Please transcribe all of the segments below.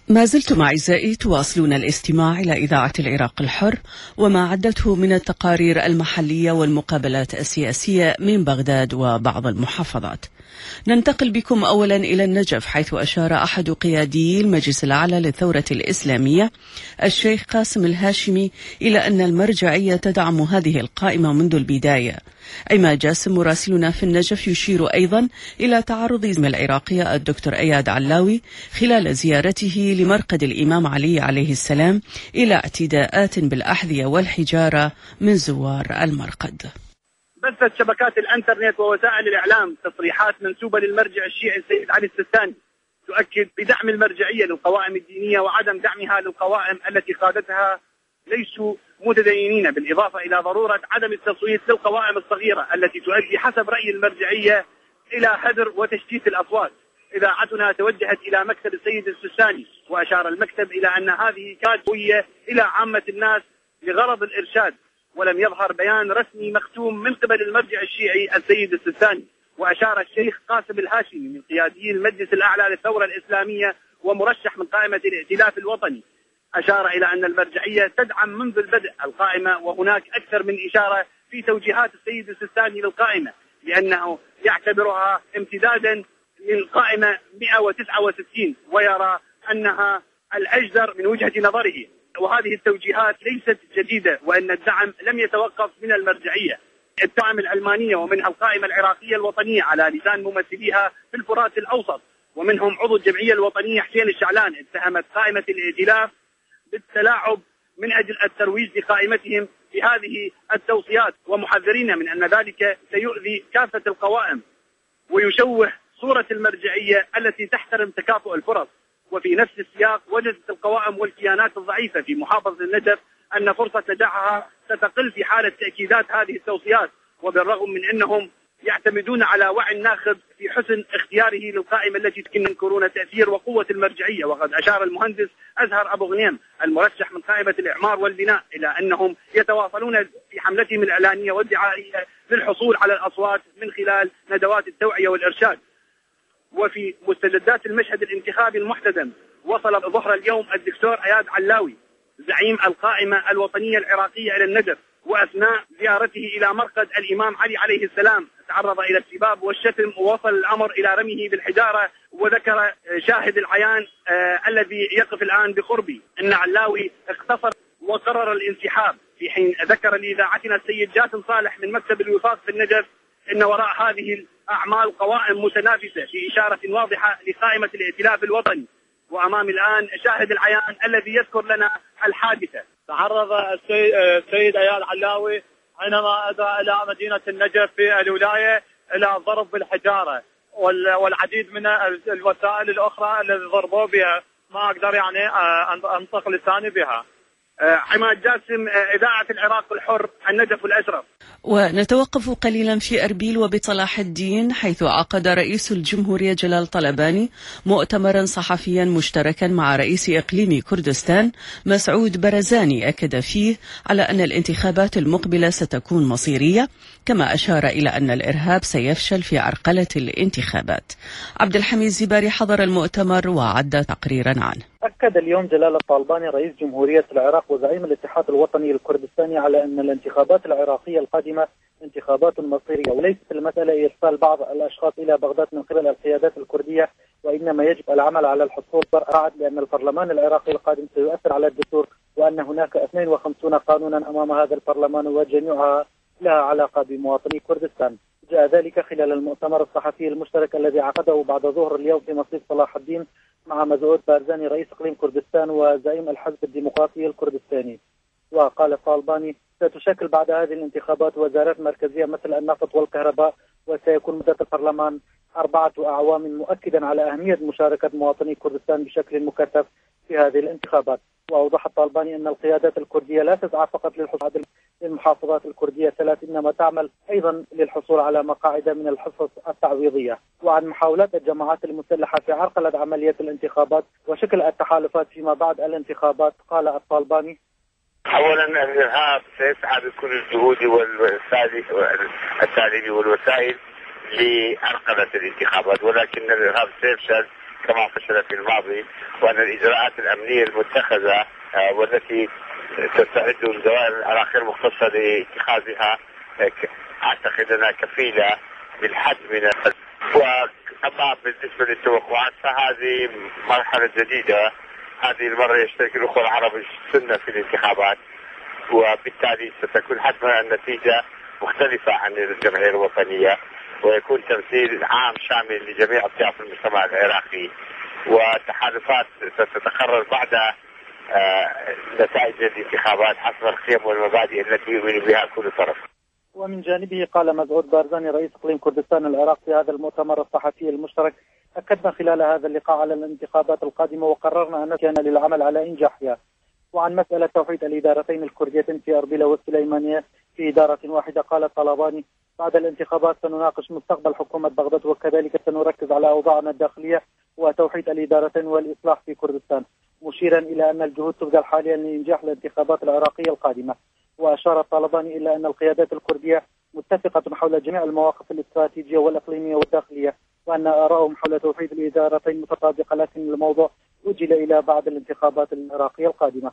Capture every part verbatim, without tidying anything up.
ما زلتم أعزائي تواصلون الاستماع إلى إذاعة العراق الحر وما عدته من التقارير المحلية والمقابلات السياسية من بغداد وبعض المحافظات. ننتقل بكم أولا إلى النجف، حيث أشار أحد قيادي المجلس الأعلى للثورة الإسلامية الشيخ قاسم الهاشمي إلى أن المرجعية تدعم هذه القائمة منذ البداية. عماد جاسم مراسلنا في النجف يشير أيضا إلى تعرض العراقية الدكتور أياد علاوي خلال زيارته لمرقد الإمام علي عليه السلام إلى اعتداءات بالأحذية والحجارة من زوار المرقد. بثت شبكات الانترنت ووسائل الاعلام تصريحات منسوبه للمرجع الشيعي السيد علي السيستاني تؤكد بدعم المرجعيه للقوائم الدينيه وعدم دعمها للقوائم التي قادتها ليسوا متدينين، بالاضافه الى ضروره عدم التصويت للقوائم الصغيره التي تؤدي حسب راي المرجعيه الى هدر وتشتيت الاصوات. اذاعتنا توجهت الى مكتب السيد السيستاني واشار المكتب الى ان هذه كانت هويه الى عامه الناس لغرض الارشاد، ولم يظهر بيان رسمي مختوم من قبل المرجع الشيعي السيد السيستاني. وأشار الشيخ قاسم الهاشمي من قيادي المجلس الأعلى للثورة الإسلامية ومرشح من قائمة الائتلاف الوطني، أشار إلى أن المرجعية تدعم منذ البدء القائمة، وهناك أكثر من إشارة في توجيهات السيد السيستاني للقائمة لأنه يعتبرها امتدادا للقائمة مئة وتسعة وستين ويرى أنها الأجدر من وجهة نظره. وهذه التوجيهات ليست جديدة، وأن الدعم لم يتوقف من المرجعية. الدعم العلمانية ومنها القائمة العراقية الوطنية على لسان ممثليها في الفرات الأوسط، ومنهم عضو الجمعية الوطنية حسين الشعلان اتهمت قائمة الائتلاف بالتلاعب من أجل الترويج لقائمتهم في هذه التوصيات، ومحذرين من أن ذلك سيؤذي كافة القوائم ويشوه صورة المرجعية التي تحترم تكافؤ الفرص. وفي نفس السياق وجدت القوائم والكيانات الضعيفة في محافظة النجف أن فرصة نجاحها ستقل في حالة تأكيدات هذه التوصيات، وبالرغم من أنهم يعتمدون على وعي الناخب في حسن اختياره للقائمة التي ينكرون تأثير وقوة المرجعية. وقد أشار المهندس أزهر أبو غنيم المرشح من قائمة الإعمار والبناء إلى أنهم يتواصلون في حملتهم الإعلانية والدعائية للحصول على الأصوات من خلال ندوات التوعية والإرشاد. وفي مستجدات المشهد الانتخابي المحتدم، وصل ظهر اليوم الدكتور أياد علاوي زعيم القائمة الوطنية العراقية إلى النجف، وأثناء زيارته إلى مرقد الإمام علي عليه السلام تعرض إلى السباب والشتم، ووصل الأمر إلى رميه بالحجارة. وذكر شاهد العيان آه الذي يقف الآن بقربي أن علاوي اختصر وقرر الانسحاب، في حين ذكر لإذاعتنا السيد جاسم صالح من مكتب الوفاق في النجف أن وراء هذه الأعمال قوائم متنافسة، في إشارة واضحة لقائمة الائتلاف الوطني. وأمام الآن شاهد العيان الذي يذكر لنا الحادثة. تعرض السيد أياد علاوي حينما أتى إلى مدينة النجف في الولاية إلى ضرب بالحجارة والعديد من الوسائل الأخرى التي ضربوا بها، ما أقدر يعني أنطق لساني بها. عماد جاسم، إذاعة العراق الحر، النجف الأشرف. ونتوقف قليلا في أربيل وبصلاح الدين، حيث عقد رئيس الجمهورية جلال طلباني مؤتمرا صحفيا مشتركا مع رئيس إقليم كردستان مسعود برزاني، أكد فيه على أن الانتخابات المقبلة ستكون مصيرية، كما أشار إلى أن الإرهاب سيفشل في عرقلة الانتخابات. عبد الحميد زباري حضر المؤتمر وعد تقريرا عنه. أكد اليوم جلال الطلباني رئيس جمهورية العراق وزعيم الاتحاد الوطني الكردستاني على أن الانتخابات العراقية القادمة انتخابات مصيرية، وليست المسألة إرسال بعض الأشخاص إلى بغداد من قبل القيادات الكردية، وإنما يجب العمل على الحصول بعد لأن البرلمان العراقي القادم سيؤثر على الدستور، وأن هناك اثنين وخمسين قانونا أمام هذا البرلمان وجميعها لها علاقة بمواطني كردستان. جاء ذلك خلال المؤتمر الصحفي المشترك الذي عقده بعد ظهر اليوم في مسجد صلاح الدين مع مسعود برزاني رئيس اقليم كردستان وزعيم الحزب الديمقراطي الكردستاني. وقال الطالباني: ستشكل بعد هذه الانتخابات وزارات مركزية مثل النفط والكهرباء، وسيكون مدة البرلمان أربعة أعوام، مؤكدا على أهمية مشاركة مواطني كردستان بشكل مكثف في هذه الانتخابات. وأوضح الطالباني أن القيادات الكردية لا تسعى فقط للحصول على المحافظات الكردية ثلاث، إنما تعمل أيضا للحصول على مقاعد من الحصص التعويضية. وعن محاولات الجماعات المسلحة في عرقلة عملية الانتخابات وشكل التحالفات فيما بعد الانتخابات، قال الطالباني: أولا الإرهاب سيسعى بكل الجهود والتعليم والوسائل لعرقلة الانتخابات، ولكن الإرهاب سيفشل كما فشل في الماضي، وأن الإجراءات الأمنية المتخذة والتي تستعد الدوائر العراقية المختصة لاتخاذها أعتقد أنها كفيلة بالحد من. وأما بالنسبة للتوقعات فهذه مرحلة جديدة، هذه المرة يشترك الأخوة العرب السنة في الانتخابات، وبالتالي ستكون حتما النتيجة مختلفة عن الجمعية الوطنية، ويكون تمثيل عام شامل لجميع أطياف المجتمع العراقي، والتحالفات ستتقرر بعد نتائج الانتخابات حسب القيم والمبادئ التي يؤمن بها كل طرف. ومن جانبه قال مسعود بارزاني رئيس اقليم كردستان العراق في هذا المؤتمر الصحفي المشترك: اكدنا خلال هذا اللقاء على الانتخابات القادمه وقررنا ان كان للعمل على انجاحها. وعن مساله توحيد الادارتين الكرديتين في اربيل والسليمانيه في اداره واحده قال الطلباني: بعد الانتخابات سنناقش مستقبل حكومه بغداد، وكذلك سنركز على اوضاعنا الداخليه وتوحيد الادارتين والاصلاح في كردستان، مشيرا الى ان الجهود تبذل حاليا لانجاح الانتخابات العراقيه القادمه. واشار الطلباني الى ان القيادات الكرديه متفقه حول جميع المواقف الاستراتيجيه والاقليميه والداخليه، وان ارائهم حول توحيد الادارتين متطابقه، لكن الموضوع اجل الى بعد الانتخابات العراقيه القادمه.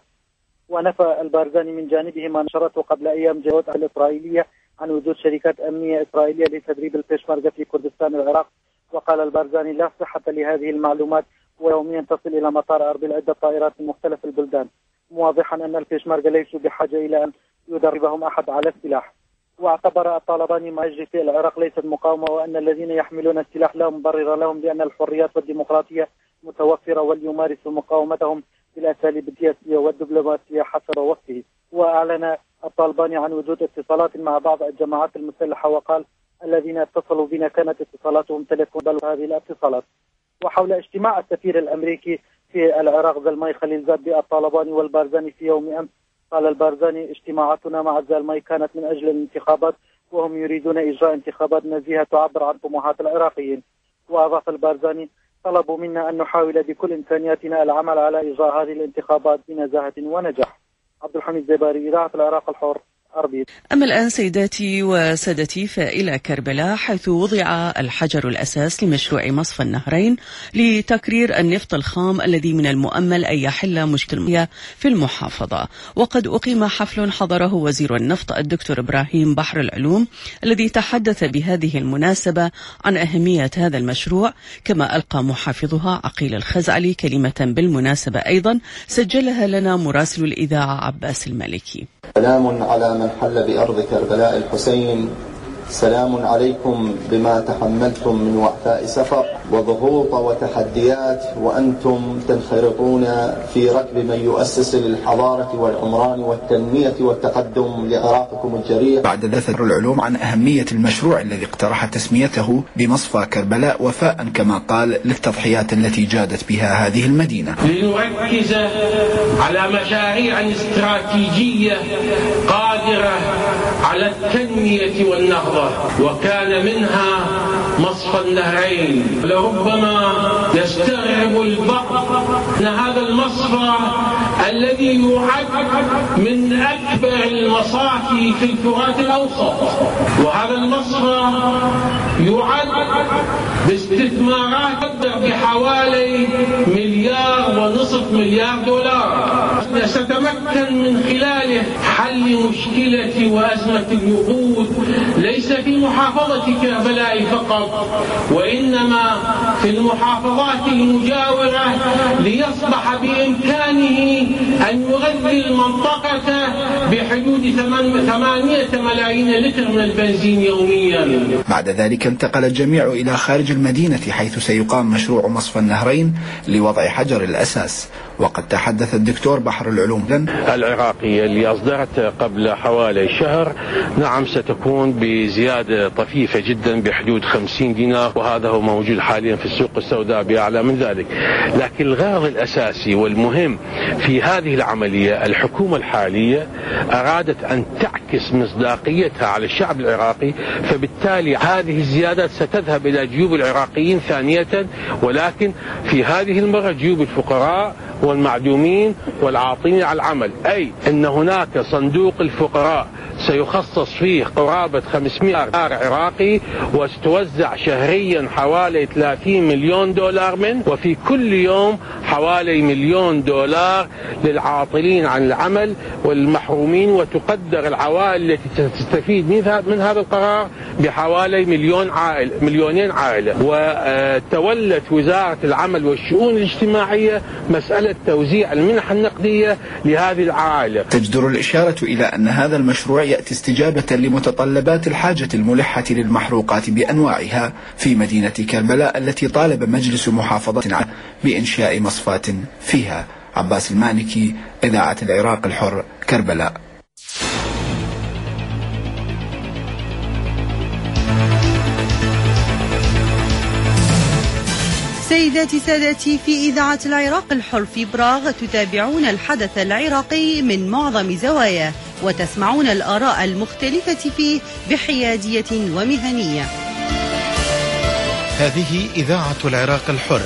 ونفى البارزاني من جانبه ما نشرته قبل ايام جهود الاسرائيليه عن وجود شركات امنيه اسرائيليه لتدريب البيشمركه في كردستان العراق. وقال البارزاني: لا صحه لهذه المعلومات، ويوميا تصل الى مطار اربيل عده طائرات من مختلف البلدان، موضحا ان البيشمركه ليسوا بحاجه الى ان يدربهم احد على السلاح. واعتبر الطالباني ما يجري في العراق ليست مقاومه، وان الذين يحملون السلاح لا مبرر لهم، لان الحريات والديمقراطيه متوفره، وليمارسوا مقاومتهم بالاساليب السياسيه والدبلوماسيه حسب وقته. واعلن الطالباني عن وجود اتصالات مع بعض الجماعات المسلحه، وقال: الذين اتصلوا بنا كانت اتصالاتهم تليفون بل هذه الاتصالات. وحول اجتماع السفير الامريكي في العراق زلماي خليل زاد بالطالباني والبارزاني في يوم امس، قال البارزاني: اجتماعاتنا مع زلماي كانت من اجل الانتخابات، وهم يريدون اجراء انتخابات نزيهه تعبر عن طموحات العراقيين. واضاف البارزاني: طلبوا منا ان نحاول بكل امكانياتنا العمل على اجراء هذه الانتخابات بنزاهه ونجاح. عبد الحميد زباري، اذاعه العراق الحر، أربيل. أما الآن سيداتي وسادتي فإلى كربلاء، حيث وضع الحجر الأساس لمشروع مصفى النهرين لتكرير النفط الخام الذي من المؤمل أن يحل مشكلة في المحافظة. وقد أقيم حفل حضره وزير النفط الدكتور إبراهيم بحر العلوم، الذي تحدث بهذه المناسبة عن أهمية هذا المشروع، كما ألقى محافظها عقيل الخزعلي كلمة بالمناسبة أيضا سجلها لنا مراسل الإذاعة عباس المالكي. سلام على من حل بأرض كربلاء الحسين، سلام عليكم بما تحملتم من وعثاء سفر وضغوط وتحديات، وأنتم تنخرطون في ركب من يؤسس للحضارة والعمران والتنمية والتقدم لعراقكم الجريء. بعد ذكر العلوم عن أهمية المشروع الذي اقترح تسميته بمصفى كربلاء، وفاء كما قال للتضحيات التي جادت بها هذه المدينة، لنركز على مشاريع استراتيجية قادرة على التنمية والنهضة، وكان منها مصفى النهرين. لربما يستغرب البعض أن هذا المصفى الذي يعد من أكبر المصافي في الفرات الأوسط، وهذا المصفى يعد باستثمارات بحوالي مليار ونصف مليار دولار، ستمكن من خلاله حل مشكلة وأزمة الوقود ليس في محافظة كربلاء فقط، وإنما في المحافظات المجاورة، ليصبح بإمكانه أن يغذي المنطقة بحدود ثمانية ملايين لتر من البنزين يوميا. بعد ذلك انتقل الجميع إلى خارج المدينة، حيث سيقام مشروع مصفى النهرين لوضع حجر الأساس. وقد تحدث الدكتور بحر العلوم العراقية اللي أصدرت قبل حوالي شهر، نعم ستكون بزيادة طفيفة جدا بحدود خمسين دينار، وهذا هو موجود حاليا في السوق السوداء بأعلى من ذلك. لكن الغرض الأساسي والمهم في هذه العملية، الحكومة الحالية أرادت أن تعكس مصداقيتها على الشعب العراقي، فبالتالي هذه الزيادات ستذهب إلى جيوب العراقيين ثانية، ولكن في هذه المرة جيوب الفقراء والمعدومين والعاطلين عن العمل، أي أن هناك صندوق الفقراء سيخصص فيه قرابة خمسمائة دولار عراقي وستوزع شهريا حوالي ثلاثين مليون دولار منه، وفي كل يوم حوالي مليون دولار للعاطلين عن العمل والمحرومين، وتقدر العوائل التي تستفيد من هذا القرار بحوالي مليون عائلة مليونين عائلة. وتولت وزارة العمل والشؤون الاجتماعية مسألة توزيع المنح النقدية لهذه العائلة. تجدر الإشارة إلى أن هذا المشروع يأتي استجابة لمتطلبات الحاجة الملحة للمحروقات بأنواعها في مدينة كربلاء التي طالب مجلس محافظة بإنشاء مصفاة فيها. عباس المانكي، إذاعة العراق الحر، كربلاء. سيداتي سادتي، في إذاعة العراق الحر في براغ تتابعون الحدث العراقي من معظم زواياه وتسمعون الآراء المختلفة فيه بحيادية ومهنية. هذه إذاعة العراق الحر.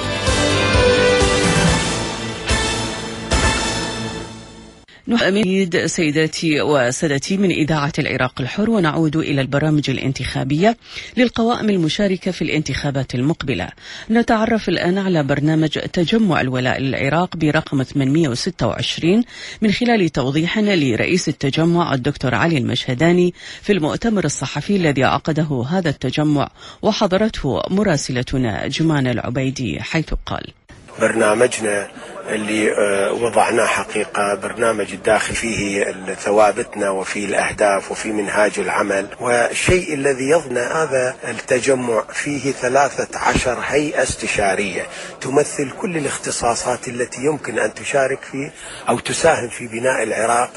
نعيد سيداتي وسادتي من إذاعة العراق الحر، ونعود إلى البرامج الانتخابية للقوائم المشاركة في الانتخابات المقبلة. نتعرف الآن على برنامج تجمع الولاء للعراق برقم ثمانمائة وستة وعشرين من خلال توضيح لرئيس التجمع الدكتور علي المشهداني في المؤتمر الصحفي الذي عقده هذا التجمع، وحضرته مراسلتنا جمان العبيدي، حيث قال: برنامجنا اللي وضعناه حقيقة برنامج الداخل فيه ثوابتنا وفيه الأهداف وفيه منهاج العمل، والشيء الذي يضمن هذا التجمع فيه ثلاثة عشر هيئة استشارية تمثل كل الاختصاصات التي يمكن أن تشارك فيه أو تساهم في بناء العراق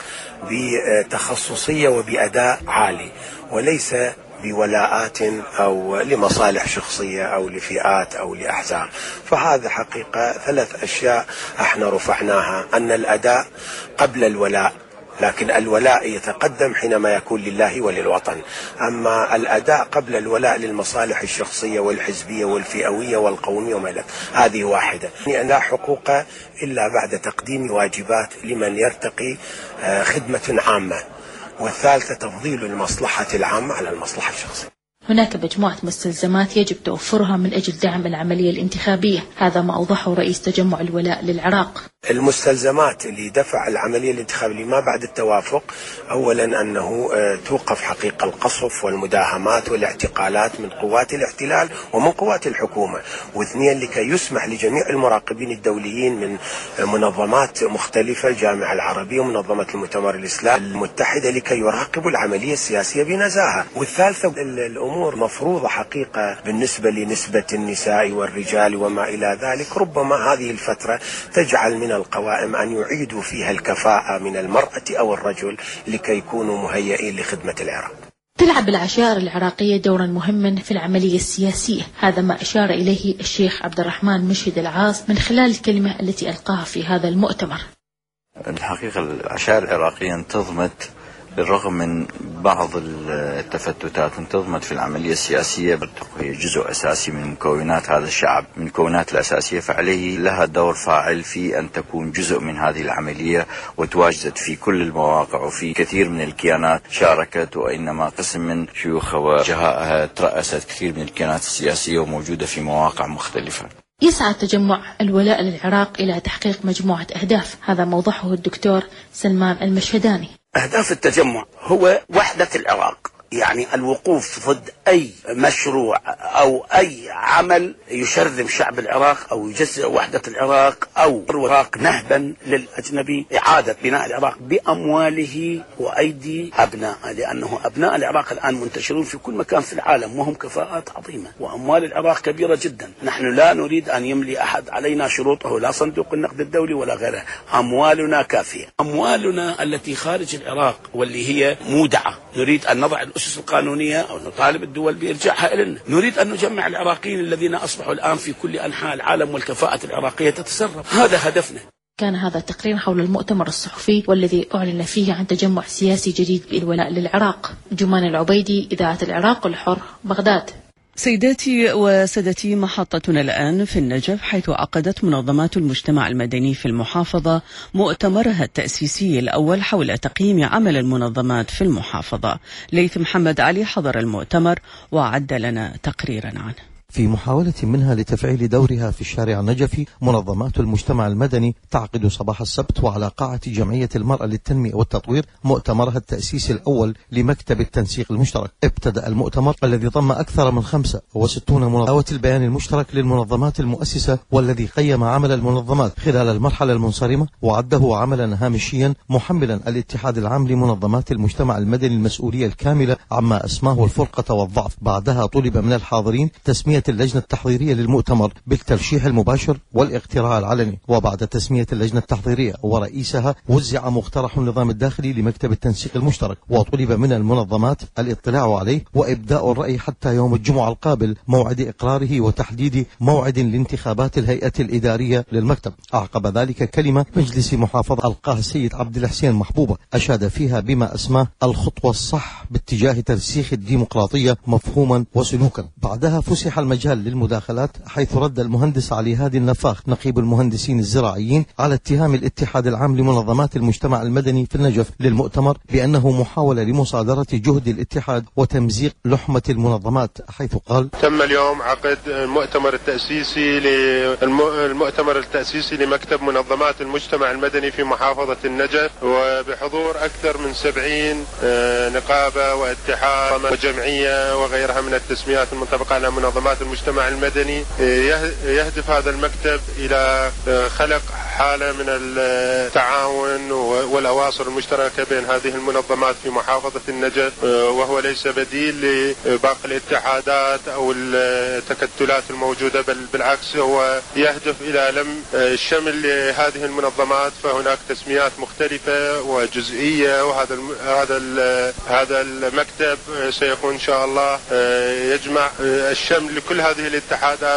بتخصصية وبأداء عالي، وليس بولاءات أو لمصالح شخصية أو لفئات أو لأحزاب. فهذا حقيقة ثلاث أشياء احنا رفعناها: أن الأداء قبل الولاء، لكن الولاء يتقدم حينما يكون لله وللوطن، أما الأداء قبل الولاء للمصالح الشخصية والحزبية والفئوية والقومية وما إلى هذه واحدة. يعني لا حقوق إلا بعد تقديم واجبات لمن يرتقي خدمة عامة، والثالثة تفضيل المصلحة العامة على المصلحة الشخصية. هناك مجموعة مستلزمات يجب توفرها من أجل دعم العملية الانتخابية، هذا ما أوضحه رئيس تجمع الولاء للعراق. المستلزمات اللي دفع العملية الانتخابية ما بعد التوافق: أولا أنه توقف حقيقة القصف والمداهمات والاعتقالات من قوات الاحتلال ومن قوات الحكومة، واثنين لكي يسمح لجميع المراقبين الدوليين من منظمات مختلفة، الجامعة العربية ومنظمة المؤتمر الإسلامي المتحدة، لكي يراقبوا العملية السياسية بنزاهة. والثالثة الأمور مفروضة حقيقة بالنسبة لنسبة النساء والرجال وما إلى ذلك، ربما هذه الفترة تجعل من القوائم أن يعيدوا فيها الكفاءة من المرأة أو الرجل لكي يكونوا مهيئين لخدمة العراق. تلعب العشائر العراقية دورا مهما في العملية السياسية، هذا ما أشار إليه الشيخ عبد الرحمن مشهد العاص من خلال الكلمة التي ألقاها في هذا المؤتمر. الحقيقة العشائر العراقية انتظمت بالرغم من بعض التفتتات، انتظمت في العملية السياسية، هي جزء أساسي من مكونات هذا الشعب، من المكونات الأساسية، فعليه لها دور فاعل في أن تكون جزء من هذه العملية، وتواجدت في كل المواقع وفي كثير من الكيانات شاركت، وإنما قسم من شيوخها وجهائها ترأست كثير من الكيانات السياسية وموجودة في مواقع مختلفة. يسعى تجمع الولاء للعراق إلى تحقيق مجموعة أهداف، هذا موضحه الدكتور سلمان المشهداني. أهداف التجمع هو وحدة العراق، يعني الوقوف ضد أي مشروع أو أي عمل يشرذم شعب العراق أو يجزئ وحدة العراق أو العراق نهبا للأجنبي، إعادة بناء العراق بأمواله وأيدي أبناء، لأنه أبناء العراق الآن منتشرون في كل مكان في العالم وهم كفاءات عظيمة، وأموال العراق كبيرة جدا. نحن لا نريد أن يملي أحد علينا شروطه، لا صندوق النقد الدولي ولا غيره، أموالنا كافية. أموالنا التي خارج العراق واللي هي مودعة نريد أن نضع الأسس القانونية أو نطالب الدول بإرجاعها إلينا. نريد أن نجمع العراقيين الذين أصبحوا الآن في كل أنحاء العالم والكفاءة العراقية تتسرب، هذا هدفنا. كان هذا التقرير حول المؤتمر الصحفي والذي أعلن فيه عن تجمع سياسي جديد بالولاء للعراق. جمان العبيدي، إذاعة العراق الحر، بغداد. سيداتي وسادتي، محطتنا الآن في النجف، حيث عقدت منظمات المجتمع المدني في المحافظة مؤتمرها التأسيسي الأول حول تقييم عمل المنظمات في المحافظة. ليث محمد علي حضر المؤتمر وعد لنا تقريرا عنه. في محاولة منها لتفعيل دورها في الشارع النجفي، منظمات المجتمع المدني تعقد صباح السبت وعلى قاعة جمعية المرأة للتنمية والتطوير مؤتمرها التأسيسي الأول لمكتب التنسيق المشترك. ابتدأ المؤتمر الذي ضم أكثر من خمسة وستين منظمة البيان المشترك للمنظمات المؤسسة، والذي قيم عمل المنظمات خلال المرحلة المنصرمة وعده عملا هامشيا، محملا الاتحاد العام لمنظمات المجتمع المدني المسؤولية الكاملة عما أسماه الفرقة والضعف. بعدها طلب من الحاضرين تسمية اللجنة التحضيرية للمؤتمر بالترشيح المباشر والاقتراع العلني. وبعد تسمية اللجنة التحضيرية ورئيسها وزع مقترح النظام الداخلي لمكتب التنسيق المشترك، وطلب من المنظمات الاطلاع عليه وإبداء الرأي حتى يوم الجمعة القابل، موعد إقراره وتحديد موعد لانتخابات الهيئة الإدارية للمكتب. أعقب ذلك كلمة مجلس محافظة ألقاها السيد عبد الحسين محبوبة، أشاد فيها بما أسماه الخطوة الصح باتجاه ترسيخ الديمقراطية مفهوما وسلوكا. بعدها فسح المجال للمداخلات، حيث رد المهندس علي هادي النفاخ نقيب المهندسين الزراعيين على اتهام الاتحاد العام لمنظمات المجتمع المدني في النجف للمؤتمر بأنه محاولة لمصادرة جهد الاتحاد وتمزيق لحمة المنظمات، حيث قال: تم اليوم عقد المؤتمر التأسيسي للمؤتمر التأسيسي لمكتب منظمات المجتمع المدني في محافظة النجف، وبحضور أكثر من سبعين نقابة واتحاد وجمعية وغيرها من التسميات المنطبقة على منظمات المجتمع المدني. يهدف هذا المكتب إلى خلق حالة من التعاون والأواصر المشتركة بين هذه المنظمات في محافظة النجف، وهو ليس بديل لباقي الاتحادات أو التكتلات الموجودة، بل بالعكس هو يهدف إلى لم الشمل لهذه المنظمات. فهناك تسميات مختلفة وجزئية، وهذا هذا هذا المكتب سيكون إن شاء الله يجمع الشمل لكل هذه الاتحادات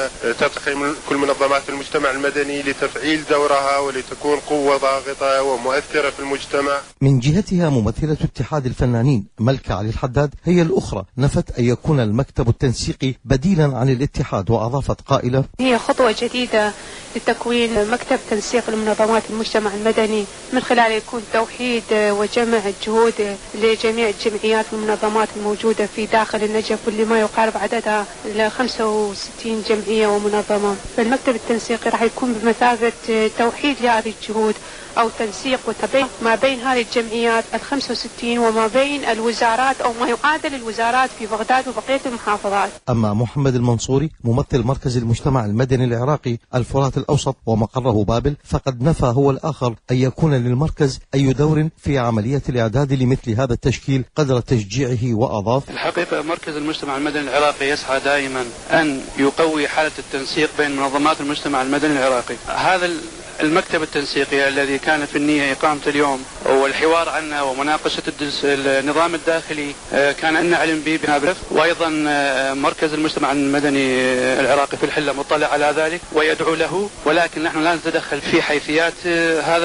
وتضخم كل منظمات المجتمع المدني لتفعيل دورها ولتكون قوة ضاغطة ومؤثرة في المجتمع. من جهتها ممثلة اتحاد الفنانين ملكة علي الحداد هي الأخرى نفت أن يكون المكتب التنسيقي بديلا عن الاتحاد، وأضافت قائلة: هي خطوة جديدة لتكوين مكتب تنسيق لمنظمات المجتمع المدني، من خلاله يكون توحيد وجمع الجهود لجميع الجمعيات والمنظمات الموجودة في داخل النجف، واللي ما يقارب عددها ل خمسة وستين جمعية ومنظمة. فالمكتب التنسيقي راح يكون بمثابة توحيد لهذه الجهود أو تنسيق وتبين ما بين هذه الجمعيات ال خمسة وستين وما بين الوزارات أو ما يعادل الوزارات في بغداد وبقية المحافظات. أما محمد المنصوري ممثل مركز المجتمع المدني العراقي الفرات الأوسط ومقره بابل، فقد نفى هو الآخر أن يكون للمركز أي دور في عملية الإعداد لمثل هذا التشكيل قدر تشجيعه، وأضاف: الحقيقة مركز المجتمع المدني العراقي يسعى دائما أن يقوي حالة التنسيق بين منظمات المجتمع المدني العراقي. هذا المكتب التنسيقي الذي كان في النية إقامته اليوم والحوار عنه ومناقشة النظام الداخلي كان أن نعلم به بنابرف، وأيضا مركز المجتمع المدني العراقي في الحلة مطلع على ذلك ويدعو له، ولكن نحن لا نتدخل في حيثيات هذا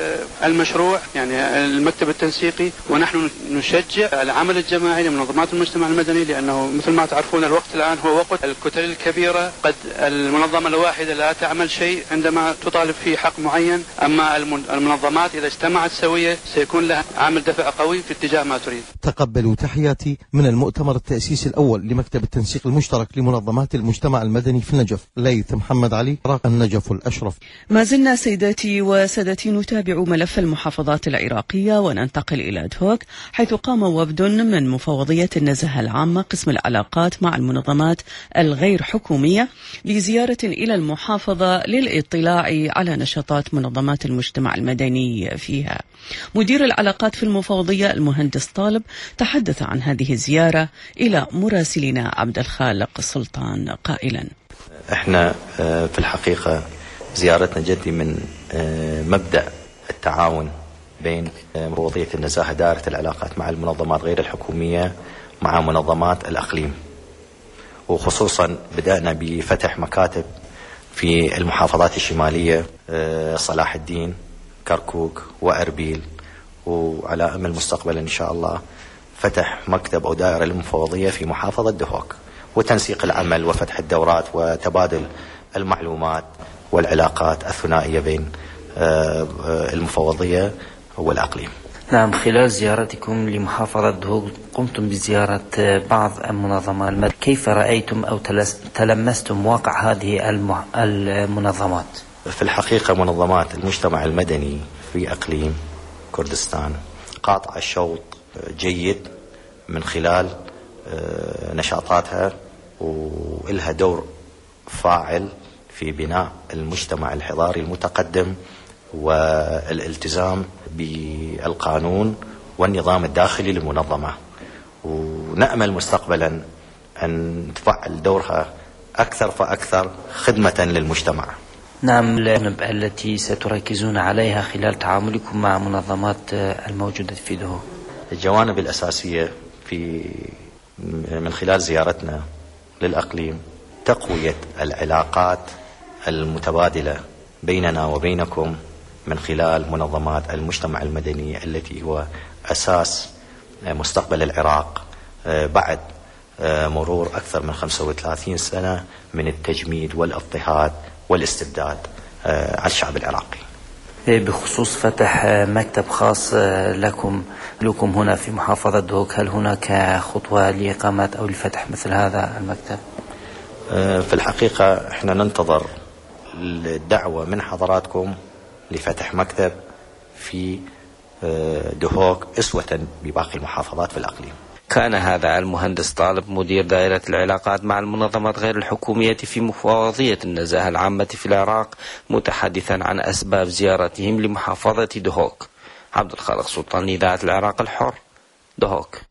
المشروع يعني المكتب التنسيقي، ونحن نشجع العمل الجماعي لمنظمات المجتمع المدني، لأنه مثل ما تعرفون الوقت الآن هو وقت الكتل الكبيرة، قد المنظمة الواحدة لا تعمل شيء عندما تطالب فيه حق معين، أما المنظمات إذا اجتمعت سوية سيكون لها عامل دفع قوي في اتجاه ما تريد. تقبلوا تحياتي من المؤتمر التأسيسي الأول لمكتب التنسيق المشترك لمنظمات المجتمع المدني في النجف. ليث محمد علي، النجف الأشرف. ما زلنا سيداتي وسادتي نتابع ملف المحافظات العراقية، وننتقل إلى دهوك، حيث قام وفد من مفوضية النزاهة العامة قسم العلاقات مع المنظمات الغير حكومية بزيارة إلى المحافظة للإطلاع على نشاطات منظمات المجتمع المدني فيها. مدير العلاقات في المفوضية المهندس طالب تحدث عن هذه الزيارة إلى مراسلنا عبد الخالق سلطان قائلا: احنا في الحقيقة زيارتنا جدي من مبدأ التعاون بين مفوضية النزاهة دائرة العلاقات مع المنظمات غير الحكومية مع منظمات الأقليم، وخصوصا بدأنا بفتح مكاتب في المحافظات الشمالية صلاح الدين، كركوك وأربيل، وعلى أمل مستقبلا إن شاء الله فتح مكتب أو دائرة للمفوضية في محافظة دهوك. وتنسيق العمل وفتح الدورات وتبادل المعلومات والعلاقات الثنائية بين المفوضية والأقليم. نعم، خلال زيارتكم لمحافظة دهوك قمتم بزيارة بعض المنظمات، كيف رأيتم أو تلمستم واقع هذه المنظمات؟ في الحقيقة منظمات المجتمع المدني في أقليم كردستان قاطع الشوط جيد من خلال نشاطاتها، وإلها دور فاعل في بناء المجتمع الحضاري المتقدم والالتزام بالقانون والنظام الداخلي للمنظمة، ونأمل مستقبلا أن تفعل دورها أكثر فأكثر خدمة للمجتمع. نعم، الجوانب التي ستركزون عليها خلال تعاملكم مع منظمات الموجودة في دهوك؟ الجوانب الأساسية في من خلال زيارتنا للأقليم تقوية العلاقات المتبادلة بيننا وبينكم من خلال منظمات المجتمع المدني التي هو أساس مستقبل العراق بعد مرور أكثر من خمسة وثلاثين سنة من التجميد والاضطهاد والاستبداد على الشعب العراقي. بخصوص فتح مكتب خاص لكم لكم هنا في محافظة دهوك، هل هناك خطوة لإقامة أو لفتح مثل هذا المكتب؟ في الحقيقة احنا ننتظر الدعوة من حضراتكم لفتح مكتب في دهوك أسوة بباقي المحافظات في الأقليم. كان هذا المهندس طالب مدير دائرة العلاقات مع المنظمات غير الحكومية في مفوضية النزاهة العامة في العراق متحدثا عن أسباب زيارتهم لمحافظة دهوك. عبد الخالق سلطان، إذاعة العراق الحر، دهوك.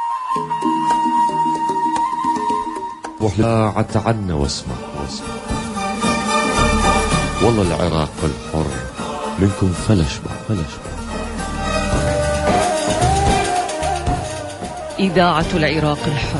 وحلا عنا واسمع واسمع والله العراق الحر منكم فلشبع فلشبع. إذاعة العراق الحر.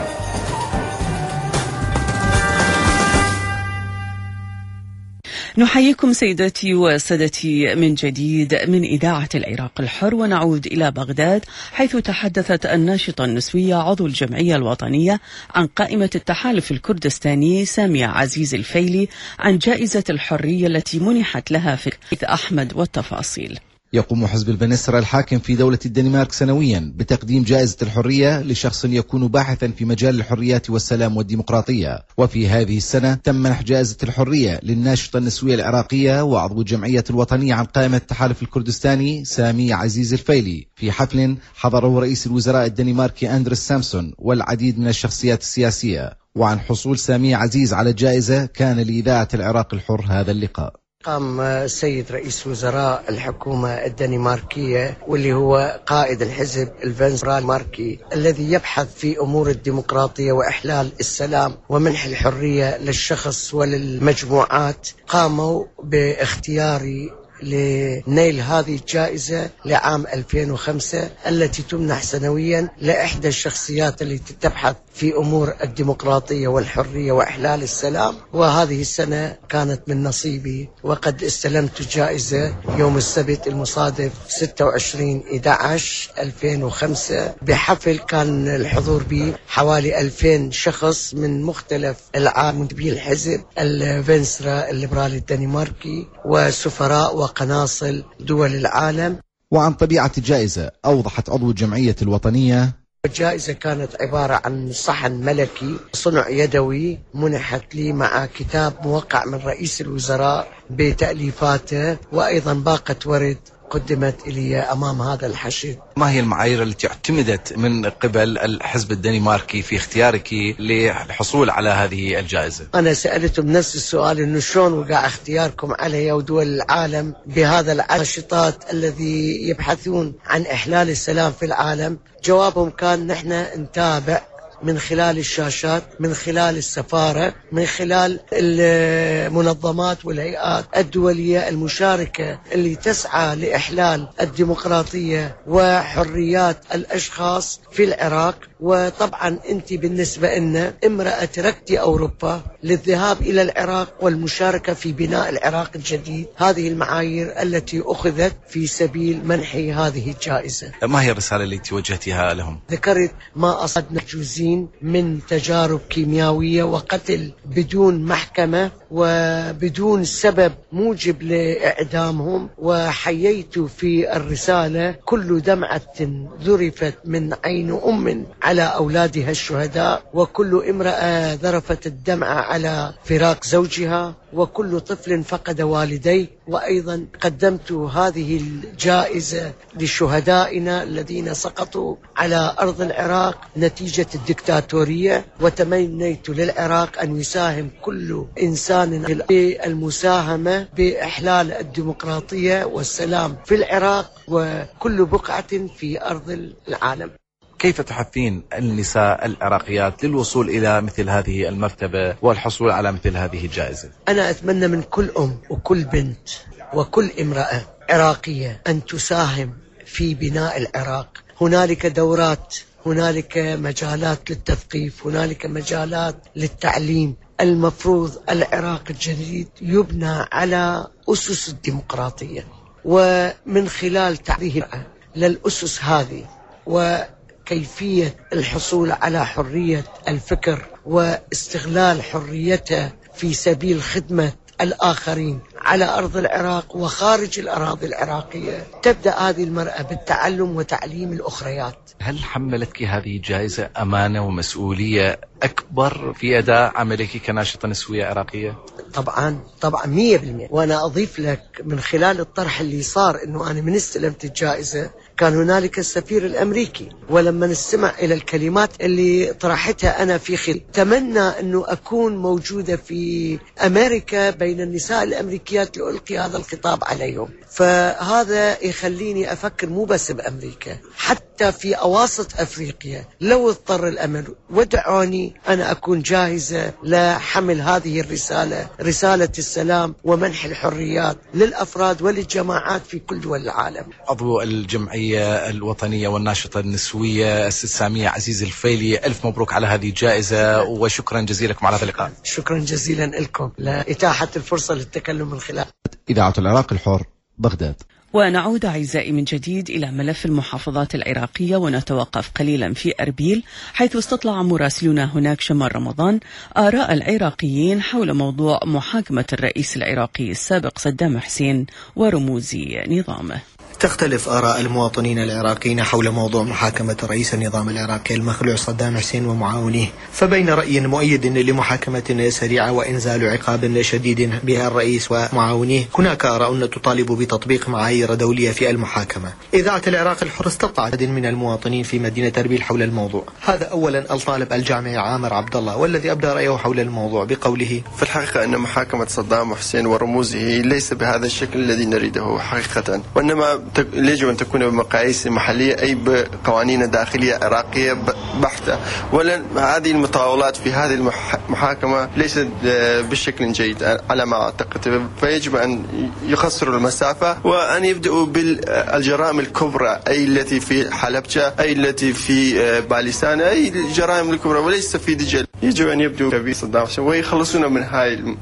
نحييكم سيداتي وسادتي من جديد من إذاعة العراق الحر، ونعود إلى بغداد حيث تحدثت الناشطة النسوية عضو الجمعية الوطنية عن قائمة التحالف الكردستاني سامية عزيز الفيلي عن جائزة الحرية التي منحت لها في أحمد والتفاصيل. يقوم حزب البنسرة الحاكم في دولة الدنمارك سنويا بتقديم جائزة الحرية لشخص يكون باحثا في مجال الحريات والسلام والديمقراطية، وفي هذه السنة تم منح جائزة الحرية للناشطة النسوية العراقية وعضو الجمعية الوطنية عن قائمة التحالف الكردستاني سامية عزيز الفيلي في حفل حضره رئيس الوزراء الدنماركي أندرس سامسون والعديد من الشخصيات السياسية. وعن حصول سامية عزيز على الجائزة كان لإذاعة العراق الحر هذا اللقاء. قام السيد رئيس وزراء الحكومة الدنماركية واللي هو قائد الحزب الفنسرالماركي الذي يبحث في أمور الديمقراطية وإحلال السلام ومنح الحرية للشخص وللمجموعات، قاموا باختياري لنيل هذه الجائزة لعام ألفين وخمسة التي تمنح سنويا لإحدى الشخصيات التي تبحث في أمور الديمقراطية والحرية وإحلال السلام، وهذه السنة كانت من نصيبي وقد استلمت الجائزة يوم السبت المصادف ستة وعشرين أحد عشر ألفين وخمسة بحفل كان الحضور به حوالي ألفين شخص من مختلف العالم بالحزب الفنسرا الليبرالي الدنماركي وسفراء وقناصل دول العالم. وعن طبيعة الجائزة أوضحت عضو الجمعية الوطنية: الجائزة كانت عبارة عن صحن ملكي صنع يدوي منحت لي مع كتاب موقع من رئيس الوزراء بتأليفاته، وأيضا باقة ورد قدمت إلي أمام هذا الحشد. ما هي المعايير التي اعتمدت من قبل الحزب الدنماركي في اختيارك للحصول على هذه الجائزة؟ أنا سألتهم نفس السؤال، إنه شلون وقع اختياركم علي ودول العالم بهذا النشاطات الذي يبحثون عن إحلال السلام في العالم؟ جوابهم كان: نحن نتابع من خلال الشاشات، من خلال السفارة، من خلال المنظمات والهيئات الدولية المشاركة اللي تسعى لإحلال الديمقراطية وحريات الأشخاص في العراق. وطبعا أنت بالنسبة لنا امرأة تركتي أوروبا للذهاب إلى العراق والمشاركة في بناء العراق الجديد. هذه المعايير التي أخذت في سبيل منح هذه الجائزة. ما هي الرسالة التي توجهتها لهم؟ ذكرت ما أصدنا جزئين المدنيين من تجارب كيميائية وقتل بدون محكمة وبدون سبب موجب لإعدامهم. وحييت في الرسالة كل دمعة ذرفت من عين أم على أولادها الشهداء، وكل امرأة ذرفت الدمع على فراق زوجها، وكل طفل فقد والديه. وأيضا قدمت هذه الجائزة لشهدائنا الذين سقطوا على أرض العراق نتيجة الدكتاتورية، وتمنيت للعراق أن يساهم كل إنسان بالمساهمة بإحلال الديمقراطية والسلام في العراق وكل بقعة في أرض العالم. كيف تحثين النساء العراقيات للوصول إلى مثل هذه المرتبة والحصول على مثل هذه الجائزة؟ أنا أتمنى من كل أم وكل بنت وكل امرأة عراقية أن تساهم في بناء العراق. هنالك دورات، هنالك مجالات للتثقيف، هنالك مجالات للتعليم. المفروض العراق الجديد يبنى على أسس الديمقراطية، ومن خلال تعريف للأسس هذه وكيفية الحصول على حرية الفكر واستغلال حريته في سبيل خدمة الآخرين على أرض العراق وخارج الأراضي العراقية، تبدأ هذه المرأة بالتعلم وتعليم الأخريات. هل حملتك هذه الجائزة أمانة ومسؤولية أكبر في أداء عملك كناشطة نسوية عراقية؟ طبعا طبعا مية بالمية. وأنا أضيف لك من خلال الطرح اللي صار أنه أنا من استلمت الجائزة كان هنالك السفير الأمريكي، ولما نستمع إلى الكلمات اللي طرحتها أنا في خلال تمنى أنه أكون موجودة في أمريكا بين النساء الأمريكيات لألقي هذا الخطاب عليهم. فهذا يخليني أفكر مو بس بأمريكا، حتى في أواسط أفريقيا لو اضطر الأمر ودعوني أنا أكون جاهزة لحمل هذه الرسالة، رسالة السلام ومنح الحريات للأفراد وللجماعات في كل دول العالم. عضو الجمعية الوطنية والناشطة النسوية الست سامية عزيز الفيلي، ألف مبروك على هذه الجائزة وشكرا جزيلا لكم على هذا اللقاء. شكرا جزيلا لكم لإتاحة الفرصة للتكلم من خلال إذاعة العراق الحر، بغداد. ونعود أعزائي من جديد إلى ملف المحافظات العراقية، ونتوقف قليلا في أربيل، حيث استطلع مراسلنا هناك شمال رمضان آراء العراقيين حول موضوع محاكمة الرئيس العراقي السابق صدام حسين ورموز نظامه. تختلف آراء المواطنين العراقيين حول موضوع محاكمة رئيس النظام العراقي المخلوع صدام حسين ومعاونيه، فبين رأي مؤيد لمحاكمة سريعة وإنزال عقاب شديد بها الرئيس ومعاونيه، هناك آراء تطالب بتطبيق معايير دولية في المحاكمة. إذاعة العراق الحر استطلع عدد من المواطنين في مدينة أربيل حول الموضوع. هذا أولا الطالب الجامعي عامر عبد الله، والذي أبدى رأيه حول الموضوع بقوله: في الحقيقة أن محاكمة صدام حسين ورموزه ليس بهذا الشكل الذي نريده حقيقة، وإنما يجب أن تكون بمقاييس محلية أي بقوانين داخلية عراقية بحتة. ولن هذه المطاولات في هذه المحاكمة ليست بشكل جيد على ما أعتقد، فيجب أن يخسروا المسافة وأن يبدأوا بالجرائم الكبرى، أي التي في حلبجة، أي التي في باليسان، أي الجرائم الكبرى، وليس في دجل. يجب أن يبدأوا بصدام حسين ويخلصون من هاي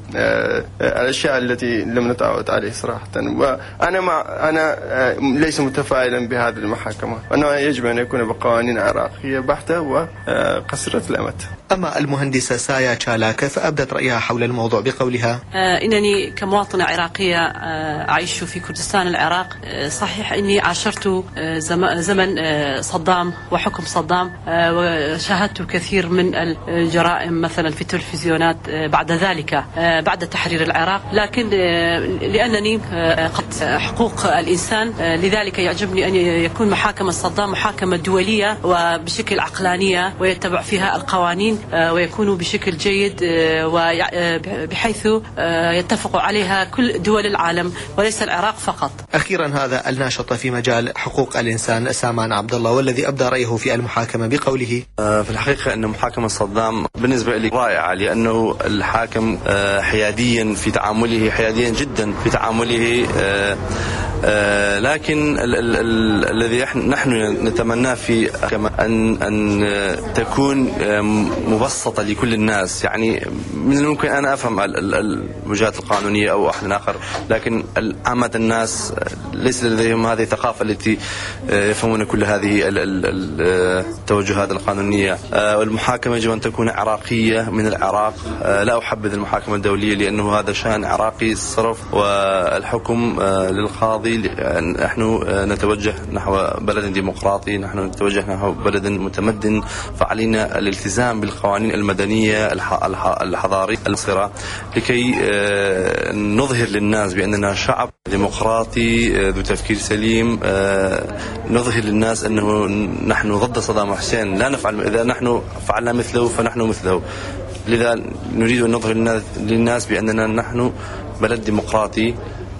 الأشياء التي لم نتعود عليه صراحة. وأنا مع أنا ليس متفائلا بهذه المحاكمة، وأنه يجب أن يكون بقوانين عراقية بحتة وقصيرة الأمد. أما المهندسة سايا تشالاكا فأبدت رأيها حول الموضوع بقولها: آه إنني كمواطنة عراقية آه أعيش في كردستان العراق. آه صحيح إني عاشرت آه زمن آه صدام وحكم صدام، آه وشاهدت كثير من الجرائم مثلا في التلفزيونات آه بعد ذلك آه بعد تحرير العراق، لكن آه لأنني آه قد حقوق الإنسان، آه لذلك يعجبني أن يكون محاكمة صدام محاكمة دولية وبشكل عقلانية ويتبع فيها القوانين ويكون بشكل جيد وبحيث يتفق عليها كل دول العالم وليس العراق فقط. أخيرا هذا الناشط في مجال حقوق الإنسان سامان عبد الله، والذي أبدى رأيه في المحاكمة بقوله: في الحقيقة أن محاكمة صدام بالنسبة لي رائعة، لأنه الحاكم حياديا في تعامله، حياديا جدا في تعامله آه لكن ال ال ال الذي نحن نتمناه في أن أن تكون مبسطة لكل الناس. يعني من الممكن أنا أفهم الوجهات القانونية أو أحد آخر، لكن عامة الناس ليس لديهم هذه الثقافة التي يفهمون كل هذه التوجهات القانونية. والمحاكمة يجب أن تكون عراقية من العراق، لا أحبذ المحاكمة الدولية لأنه هذا شأن عراقي صرف، والحكم للقاضي. نحن نتوجه نحو بلد ديمقراطي، نحن نتوجه نحو بلد متمدن، فعلينا الالتزام بالقوانين المدنية الحضارية المصرة لكي نظهر للناس بأننا شعب ديمقراطي ذو تفكير سليم. نظهر للناس أنه نحن ضد صدام حسين، لا نفعل، إذا نحن فعلنا مثله فنحن مثله. لذا نريد أن نظهر للناس بأننا نحن بلد ديمقراطي،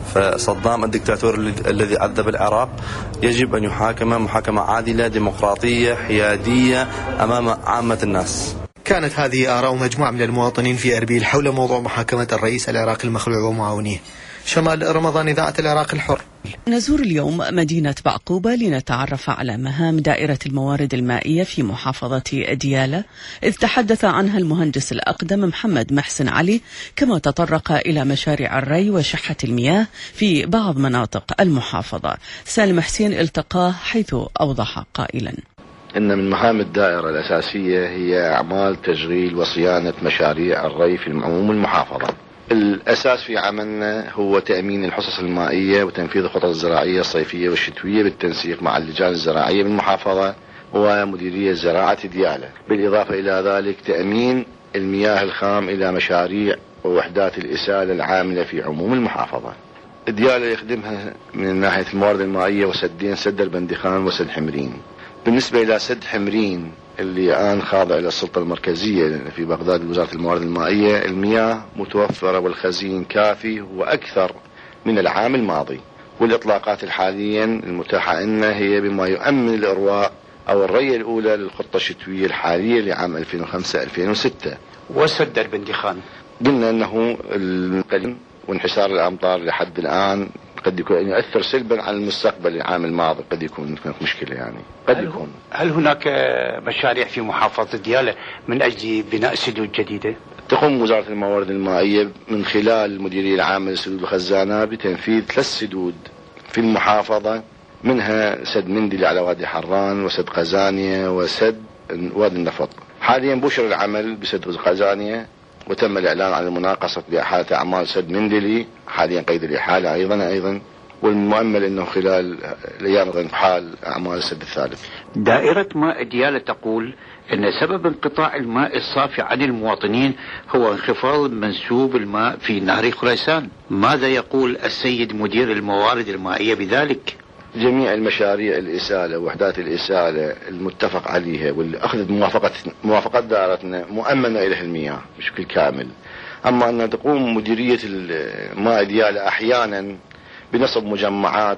فصدام الدكتاتور الذي عذب العراق يجب أن يحاكم محاكمة عادلة ديمقراطية حيادية أمام عامة الناس. كانت هذه آراء مجموعة من المواطنين في أربيل حول موضوع محاكمة الرئيس العراقي المخلوع ومعاونيه. شمال رمضان، إذاعة العراق الحر. نزور اليوم مدينة بعقوبة لنتعرف على مهام دائرة الموارد المائية في محافظة ديالى، إذ تحدث عنها المهندس الأقدم محمد محسن علي، كما تطرق إلى مشاريع الري وشحة المياه في بعض مناطق المحافظة. سالم حسين التقاه حيث أوضح قائلا: إن من مهام الدائرة الأساسية هي أعمال تشغيل وصيانة مشاريع الري في عموم المحافظة. الأساس في عملنا هو تأمين الحصص المائية وتنفيذ الخطط الزراعية الصيفية والشتوية بالتنسيق مع اللجان الزراعية بالمحافظة ومديرية زراعة ديالى، بالإضافة إلى ذلك تأمين المياه الخام إلى مشاريع ووحدات الإسالة العاملة في عموم المحافظة. ديالى يخدمها من ناحية الموارد المائية وسدين، سد البندخان وسد حمرين. بالنسبة إلى سد حمرين اللي الآن خاضع إلى السلطة المركزية في بغداد وزارة الموارد المائية، المياه متوفرة والخزين كافي وأكثر من العام الماضي، والإطلاقات الحاليا المتاحة لنا هي بما يؤمن الإرواء أو الري الأولى للخطة الشتوية الحالية لعام ألفين وخمسة ألفين وستة. وسد البندخان قلنا أنه القليل وانحسار الأمطار لحد الآن قد يكون يؤثر سلبا على المستقبل. العام الماضي قد يكون مشكلة، يعني قد هل يكون. هل هناك مشاريع في محافظة ديالى من أجل بناء سدود جديدة؟ تقوم وزارة الموارد المائية من خلال المديرية العامة للسدود والخزانات بتنفيذ ثلاث سدود في المحافظة، منها سد مندلي على وادي حران، وسد قزانية، وسد وادي النفط. حاليا بشر العمل بسد قزانية، وتم الإعلان عن المناقصة بإحالة أعمال سد مندلي، حاليا قيد الإحالة أيضا أيضا والمؤمل أنه خلال الأيام حال أعمال السد الثالث. دائرة ماء ديالى تقول أن سبب انقطاع الماء الصافي عن المواطنين هو انخفاض منسوب الماء في نهر خريسان. ماذا يقول السيد مدير الموارد المائية بذلك؟ جميع المشاريع الإسالة ووحدات الإسالة المتفق عليها واللي أخذت موافقة موافقة دائرتنا مؤمنة إليها المياه بشكل كامل. أما أن تقوم مديرية الماء ديالى أحيانا بنصب مجمعات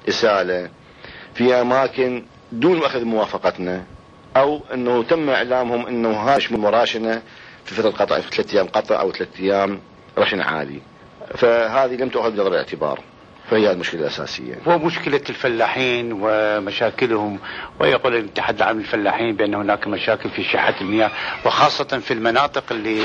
إسالة في أماكن دون أخذ موافقتنا، أو أنه تم إعلامهم أنه هاش مراشنة في فترة قطع، في ثلاثة أيام قطع أو ثلاثة أيام رشن عالي، فهذه لم تؤخذ بنظر الاعتبار، فهي المشكلة الأساسية. ومشكلة الفلاحين ومشاكلهم، ويقول الاتحاد العام للفلاحين بأن هناك مشاكل في شحة المياه، وخاصة في المناطق اللي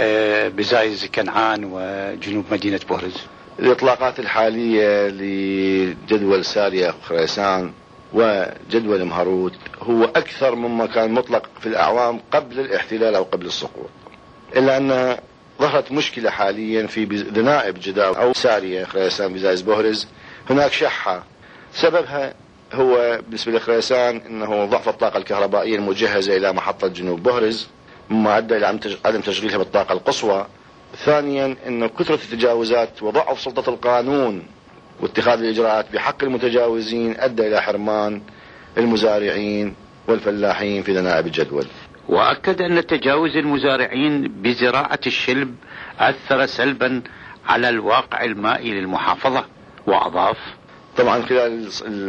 بزايز كنعان وجنوب مدينة بورز. الإطلاقات الحالية لجدول سارية خريسان وجدول مهروت هو أكثر مما كان مطلق في الأعوام قبل الاحتلال أو قبل السقوط، إلا أن ظهرت مشكلة حاليا في ذنائب جداول أو سارية خريسان بزايز بورز، هناك شحة. سببها هو بالنسبة لخريسان أنه ضعف الطاقة الكهربائية المجهزة إلى محطة جنوب بورز، مما أدى إلى عدم تشغيلها بالطاقة القصوى. ثانيا أنه كثرة التجاوزات وضعف سلطة القانون واتخاذ الإجراءات بحق المتجاوزين أدى إلى حرمان المزارعين والفلاحين في ذنائب الجدول. وأكد أن تجاوز المزارعين بزراعة الشلب أثر سلبا على الواقع المائي للمحافظة، وأضاف: طبعا خلال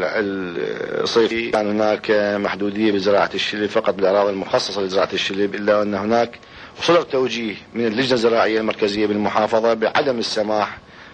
الصيف كان هناك محدودية بزراعة الشلب فقط بالأراضي المخصصة لزراعة الشلب، إلا أن هناك صدر توجيه من اللجنة الزراعية المركزية بالمحافظة بعدم السماح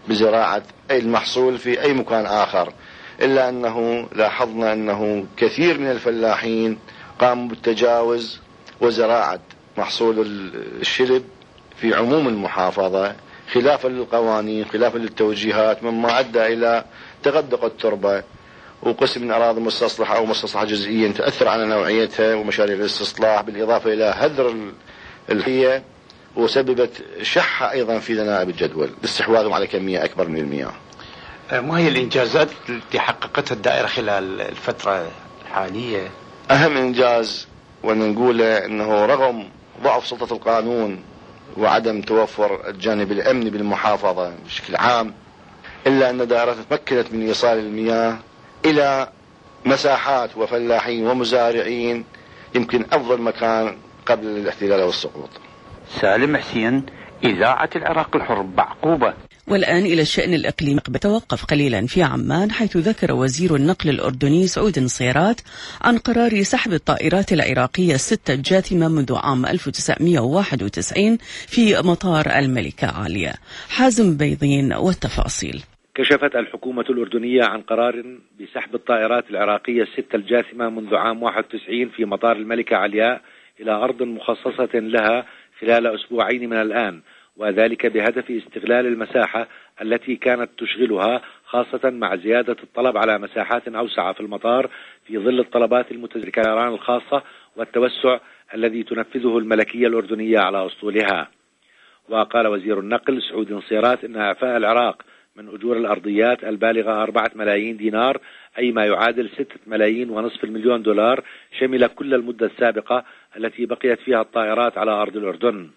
بزراعة أي المحصول في أي مكان آخر، إلا أنه لاحظنا أنه كثير من الفلاحين قاموا بالتجاوز وزراعة محصول الشلب في عموم المحافظة خلافا للقوانين، خلافا للتوجيهات، مما أدى إلى تغدق التربة وقسم من أراضي مستصلحة أو مستصلحة جزئيا تأثر على نوعيتها ومشاريع الاستصلاح، بالإضافة إلى هدر الحية، وسببت شحة أيضا في ذنائب الجدول باستحواذهم على كمية أكبر من المياه. ما هي الإنجازات التي حققتها الدائرة خلال الفترة الحالية؟ أهم إنجاز وأن نقوله أنه رغم ضعف سلطة القانون وعدم توفر الجانب الأمني بالمحافظة بشكل عام، إلا أن الدائرة تمكنت من إيصال المياه إلى مساحات وفلاحين ومزارعين يمكن أفضل مكان قبل الاحتلال والسقوط. سالم حسين، إذاعة العراق الحر، بعقوبة. والآن إلى الشأن الإقليمي. بتوقف قليلا في عمان، حيث ذكر وزير النقل الأردني سعود نصيرات عن قرار سحب الطائرات العراقية الستة الجاثمة منذ عام ألف وتسعمئة وواحد وتسعين في مطار الملكة عالية. حازم بيضين والتفاصيل. كشفت الحكومة الأردنية عن قرار بسحب الطائرات العراقية الستة الجاثمة منذ عام واحد وتسعين في مطار الملكة علياء إلى أرض مخصصة لها خلال أسبوعين من الآن، وذلك بهدف استغلال المساحة التي كانت تشغلها، خاصة مع زيادة الطلب على مساحات أوسع في المطار في ظل الطلبات المتزايدة الخاصة والتوسع الذي تنفذه الملكية الأردنية على أسطولها. وقال وزير النقل سعود نصيرات إن إعفاء العراق من أجور الأرضيات البالغة أربعة ملايين دينار، أي ما يعادل ستة ملايين ونصف المليون دولار، شمل كل المدة السابقة التي بقيت فيها الطائرات على أرض الأردن.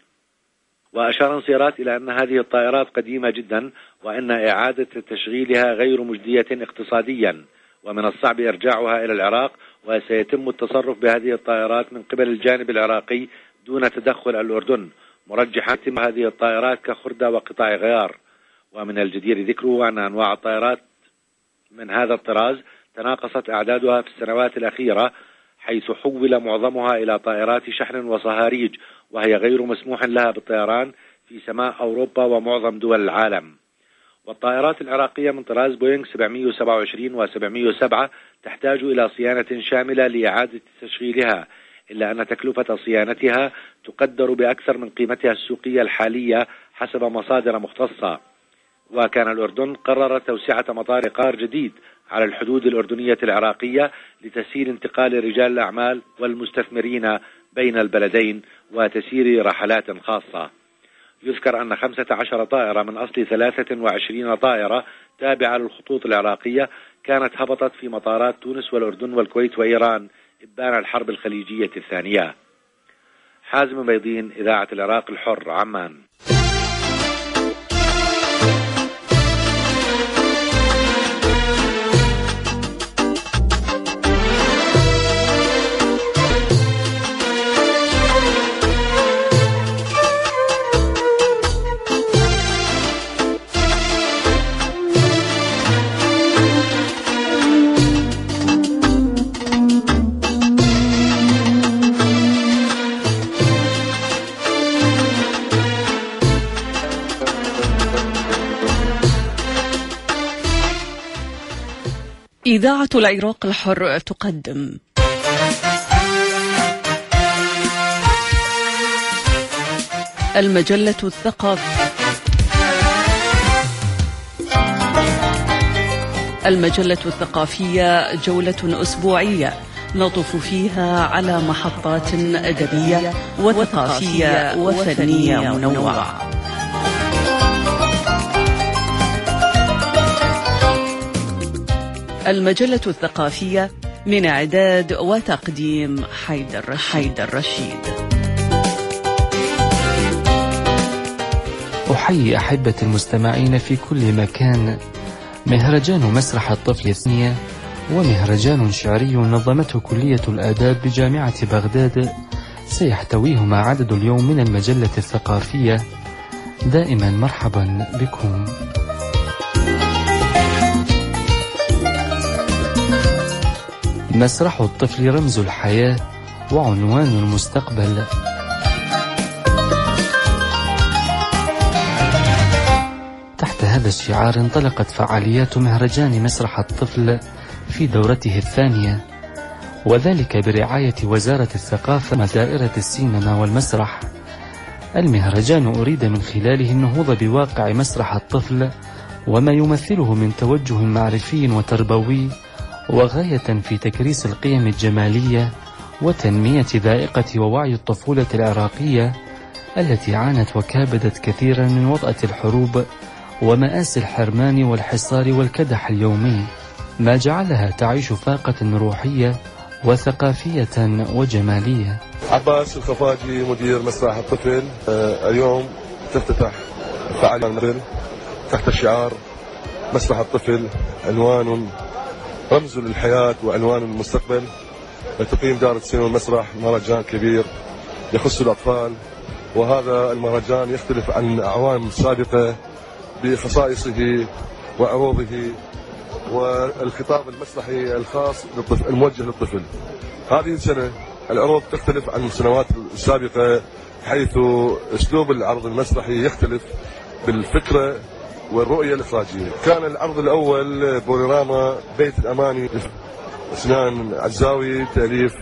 وأشار نصيرات إلى أن هذه الطائرات قديمة جدا، وأن إعادة تشغيلها غير مجدية اقتصاديا، ومن الصعب إرجاعها إلى العراق، وسيتم التصرف بهذه الطائرات من قبل الجانب العراقي دون تدخل الأردن، مرجحا يتم هذه الطائرات كخردة وقطاع غيار. ومن الجدير ذكره أن أنواع الطائرات من هذا الطراز تناقصت أعدادها في السنوات الأخيرة، حيث حول معظمها إلى طائرات شحن وصهاريج، وهي غير مسموح لها بالطيران في سماء أوروبا ومعظم دول العالم. والطائرات العراقية من طراز بوينغ سبعمئة وسبعة وعشرين و سبعمئة وسبعة تحتاج إلى صيانة شاملة لإعادة تشغيلها، إلا أن تكلفة صيانتها تقدر بأكثر من قيمتها السوقية الحالية حسب مصادر مختصة. وكان الأردن قرر توسعة مطار قار جديد على الحدود الأردنية العراقية لتسهيل انتقال رجال الأعمال والمستثمرين بين البلدين وتسيير رحلات خاصة. يذكر أن خمسة عشر طائرة من أصل ثلاثة وعشرين طائرة تابعة للخطوط العراقية كانت هبطت في مطارات تونس والأردن والكويت وإيران إبان الحرب الخليجية الثانية. حازم بيضين، إذاعة العراق الحر، عمان. إذاعة العراق الحر تقدم المجلة الثقافية المجلة الثقافية، جولة أسبوعية نطف فيها على محطات أدبية وثقافية وفنية منوعة. المجلة الثقافية، من إعداد وتقديم حيدر حيدر رشيد. أحيي أحبة المستمعين في كل مكان. مهرجان مسرح الطفل الثانية ومهرجان شعري نظمته كلية الآداب بجامعة بغداد سيحتويهما عدد اليوم من المجلة الثقافية. دائما مرحبا بكم. مسرح الطفل رمز الحياة وعنوان المستقبل. تحت تحت هذا الشعار انطلقت فعاليات مهرجان مسرح الطفل في دورته الثانية، وذلك برعاية وزارة الثقافة ودائرة السينما والمسرح. المهرجان أريد من خلاله النهوض بواقع مسرح الطفل وما يمثله من توجه معرفي وتربوي، وغاية في تكريس القيم الجمالية وتنمية ذائقة ووعي الطفولة العراقية التي عانت وكابدت كثيرا من وطأة الحروب ومآسي الحرمان والحصار والكدح اليومي، ما جعلها تعيش طاقة روحية وثقافية وجمالية. عباس الخفاجي مدير مسرح الطفل. اليوم تفتتح فعالية تحت شعار مسرح الطفل، عنوان رمز للحياة وعنوان المستقبل. تقيم دار السينما والمسرح مهرجان كبير يخص الأطفال، وهذا المهرجان يختلف عن الأعوام السابقة بخصائصه وعروضه والخطاب المسرحي الخاص للطفل الموجه للطفل. هذه السنة العروض تختلف عن السنوات السابقة، حيث أسلوب العرض المسرحي يختلف بالفكرة والرؤية الإخراجية. كان العرض الأول بوريراما بيت الأماني سنان عزاوي تأليف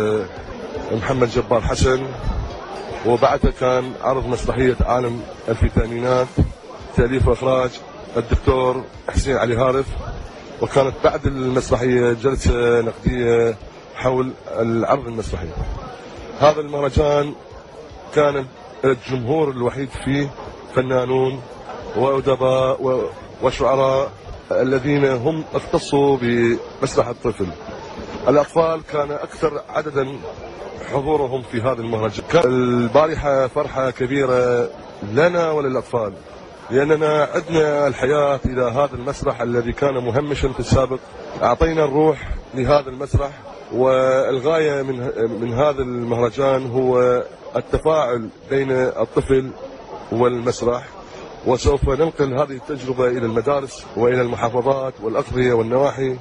محمد جبار حسن، وبعدها كان عرض مسرحية عالم الفيتامينات تأليف وإخراج الدكتور حسين علي هارف، وكانت بعد المسرحية جلسة نقدية حول العرض المسرحي. هذا المهرجان كان الجمهور الوحيد فيه فنانون وأدباء وشعراء الذين هم اختصوا بمسرح الطفل. الأطفال كان أكثر عددا حضورهم في هذا المهرجان. كان البارحة فرحة كبيرة لنا وللأطفال، لأننا عدنا الحياة إلى هذا المسرح الذي كان مهمشا في السابق. أعطينا الروح لهذا المسرح، والغاية من من هذا المهرجان هو التفاعل بين الطفل والمسرح، وسوف ننقل هذه التجربة إلى المدارس وإلى المحافظات والأقضية والنواحي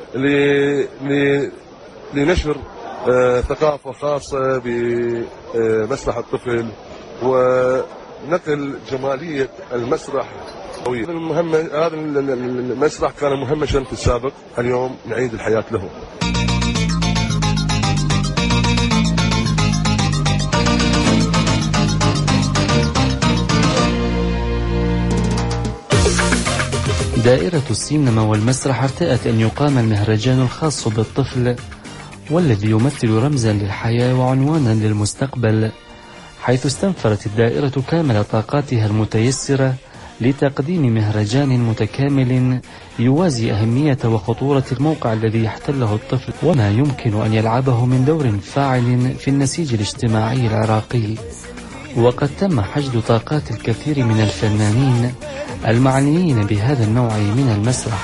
لنشر ثقافة خاصة بمسرح الطفل ونقل جمالية المسرح. هذا المسرح كان مهمشا في السابق، اليوم نعيد الحياة له. دائرة السينما والمسرح ارتأت أن يقام المهرجان الخاص بالطفل، والذي يمثل رمزا للحياة وعنوانا للمستقبل، حيث استنفرت الدائرة كامل طاقاتها المتيسرة لتقديم مهرجان متكامل يوازي أهمية وخطورة الموقع الذي يحتله الطفل وما يمكن أن يلعبه من دور فاعل في النسيج الاجتماعي العراقي. وقد تم حشد طاقات الكثير من الفنانين المعنيين بهذا النوع من المسرح.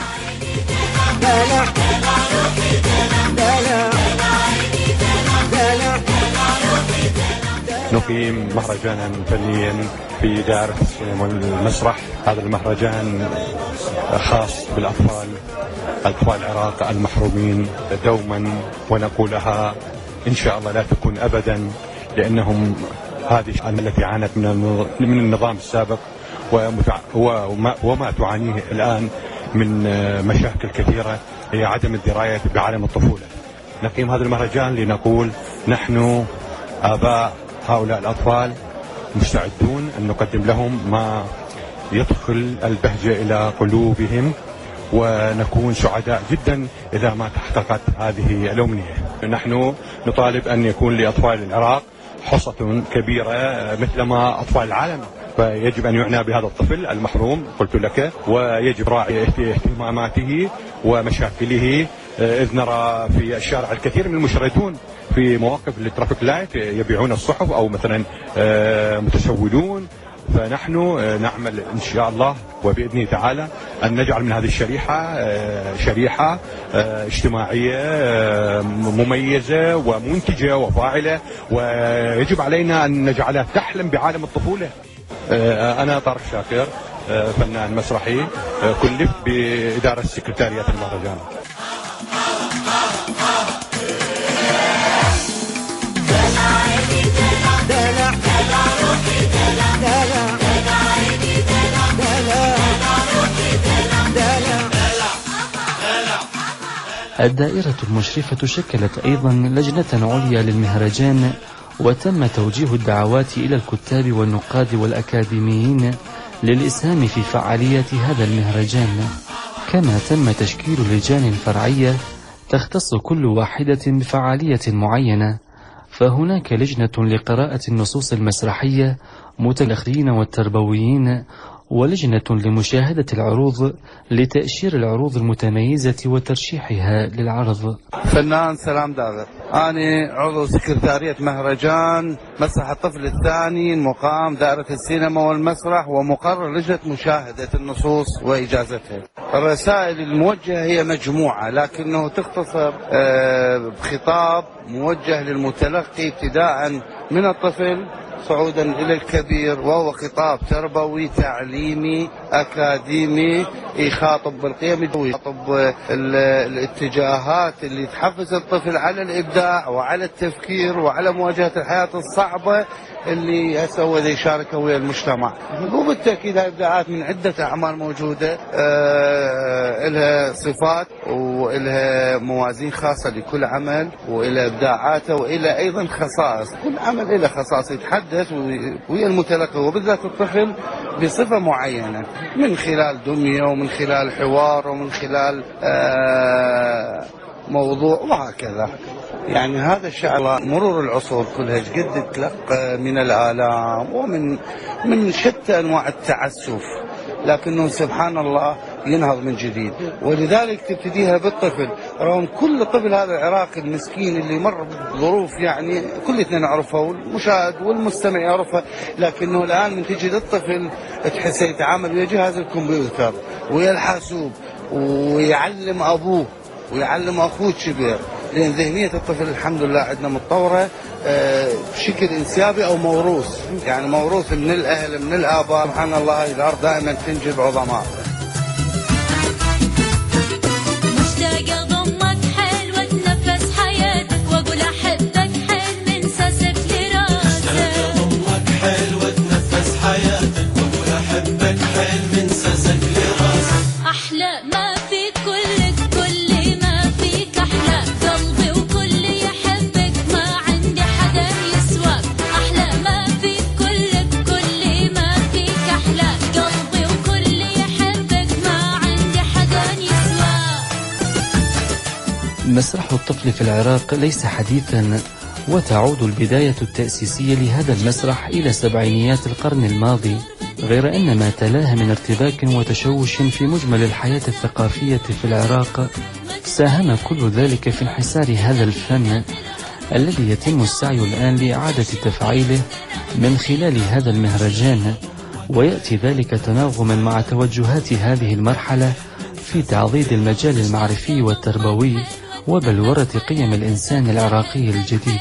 نقيم مهرجانا فنيا في دائرة السينما والمسرح. هذا المهرجان خاص بالأطفال، أطفال العراق المحرومين دوما، ونقولها إن شاء الله لا تكون أبدا، لأنهم هذه التي عانت من النظام السابق وما, وما تعانيه الآن من مشاكل كثيرة هي عدم الدراية بعالم الطفولة. نقيم هذا المهرجان لنقول نحن آباء هؤلاء الأطفال مستعدون أن نقدم لهم ما يدخل البهجة إلى قلوبهم، ونكون سعداء جدا إذا ما تحققت هذه الأمنية. نحن نطالب أن يكون لأطفال العراق حصة كبيرة مثلما أطفال العالم، فيجب أن يعنى بهذا الطفل المحروم قلت لك، ويجب راعي اهتماماته ومشاكله، إذ نرى في الشارع الكثير من المشردون في مواقف الترافيك لايت يبيعون الصحف أو مثلا متسولون. فنحن نعمل إن شاء الله وبإذنه تعالى أن نجعل من هذه الشريحة شريحة اجتماعية مميزة ومنتجة وفاعلة، ويجب علينا أن نجعلها تحلم بعالم الطفولة. أنا طارق شاكر، فنان مسرحي، كلفت بإدارة سكرتارية المهرجان. دلع دلع روحي دلع دلع عيني دلع دلع الدائرة المشرفة شكلت أيضا لجنة عليا للمهرجان، وتم توجيه الدعوات إلى الكتاب والنقاد والأكاديميين للإسهام في فعالية هذا المهرجان، كما تم تشكيل لجان فرعية تختص كل واحدة بفعالية معينة. فهناك لجنة لقراءة النصوص المسرحية متلخين والتربويين، ولجنة لمشاهدة العروض لتأشير العروض المتميزة وترشيحها للعرض. فنان سلام داغر، أنا عضو سكرتارية مهرجان مسرح الطفل الثاني المقام دائرة السينما والمسرح، ومقرر لجنة مشاهدة النصوص وإجازتها. الرسائل الموجهة هي مجموعة، لكنه تختصر بخطاب موجه للمتلقي ابتداء من الطفل صعودا إلى الكبير، وهو خطاب تربوي تعليمي أكاديمي يخاطب بالقيم، يخاطب الاتجاهات اللي تحفز الطفل على الإبداع وعلى التفكير وعلى مواجهة الحياة الصعبة اللي هسه هو يشاركه ويا المجتمع. وبالتأكيد الإبداعات من عدة أعمال موجودة، آه لها صفات وإلها موازين خاصة لكل عمل، وإلى إبداعاته وإلى أيضا خصائص. كل عمل إلى خصائص يتحدث ويا المتلقي وبالذات الطفل بصفة معينة، من خلال دمية ومن خلال حوار ومن خلال آه موضوع وهكذا. يعني هذا الشعر مرور العصور كلها قد تلقى من الآلام ومن من شتى أنواع التعسف، لكنه سبحان الله ينهض من جديد. ولذلك تبتديها بالطفل، رغم كل طفل هذا العراقي المسكين اللي مر بظروف يعني كلنا نعرفها والمشاهد والمستمع يعرفها، لكنه الآن من تجي للطفل تحسه يتعامل ويا جهاز الكمبيوتر ويا الحاسوب ويعلم أبوه ويعلم أخوه الكبير، لأن ذهنية الطفل الحمد لله عندنا متطورة بشكل انسيابي أو موروث، يعني موروث من الأهل من الآباء. سبحان الله الأرض دائما تنجب عظماء. مشتاقة ضمك حلوة تنفس حياتك وأقول أحبك حلم من ساسك لراسك. مشتاقة ضمك حلوة تنفس حياتك وأقول أحبك حلم من ساسك لراسك. أحلى ما في كلك كل ما فيك أحلى قلبي وكل يحبك ما عندي حدا يسواك. أحلى ما في كلك كل ما فيك أحلى قلبي وكل يحبك ما عندي حدا يسواك. مسرح الطفل في العراق ليس حديثا، وتعود البداية التأسيسية لهذا المسرح إلى سبعينيات القرن الماضي، غير أن ما تلاه من ارتباك وتشوش في مجمل الحياة الثقافية في العراق ساهم كل ذلك في انحسار هذا الفن الذي يتم السعي الآن لإعادة تفعيله من خلال هذا المهرجان، ويأتي ذلك تناغما مع توجهات هذه المرحلة في تعضيد المجال المعرفي والتربوي وبلورة قيم الإنسان العراقي الجديد.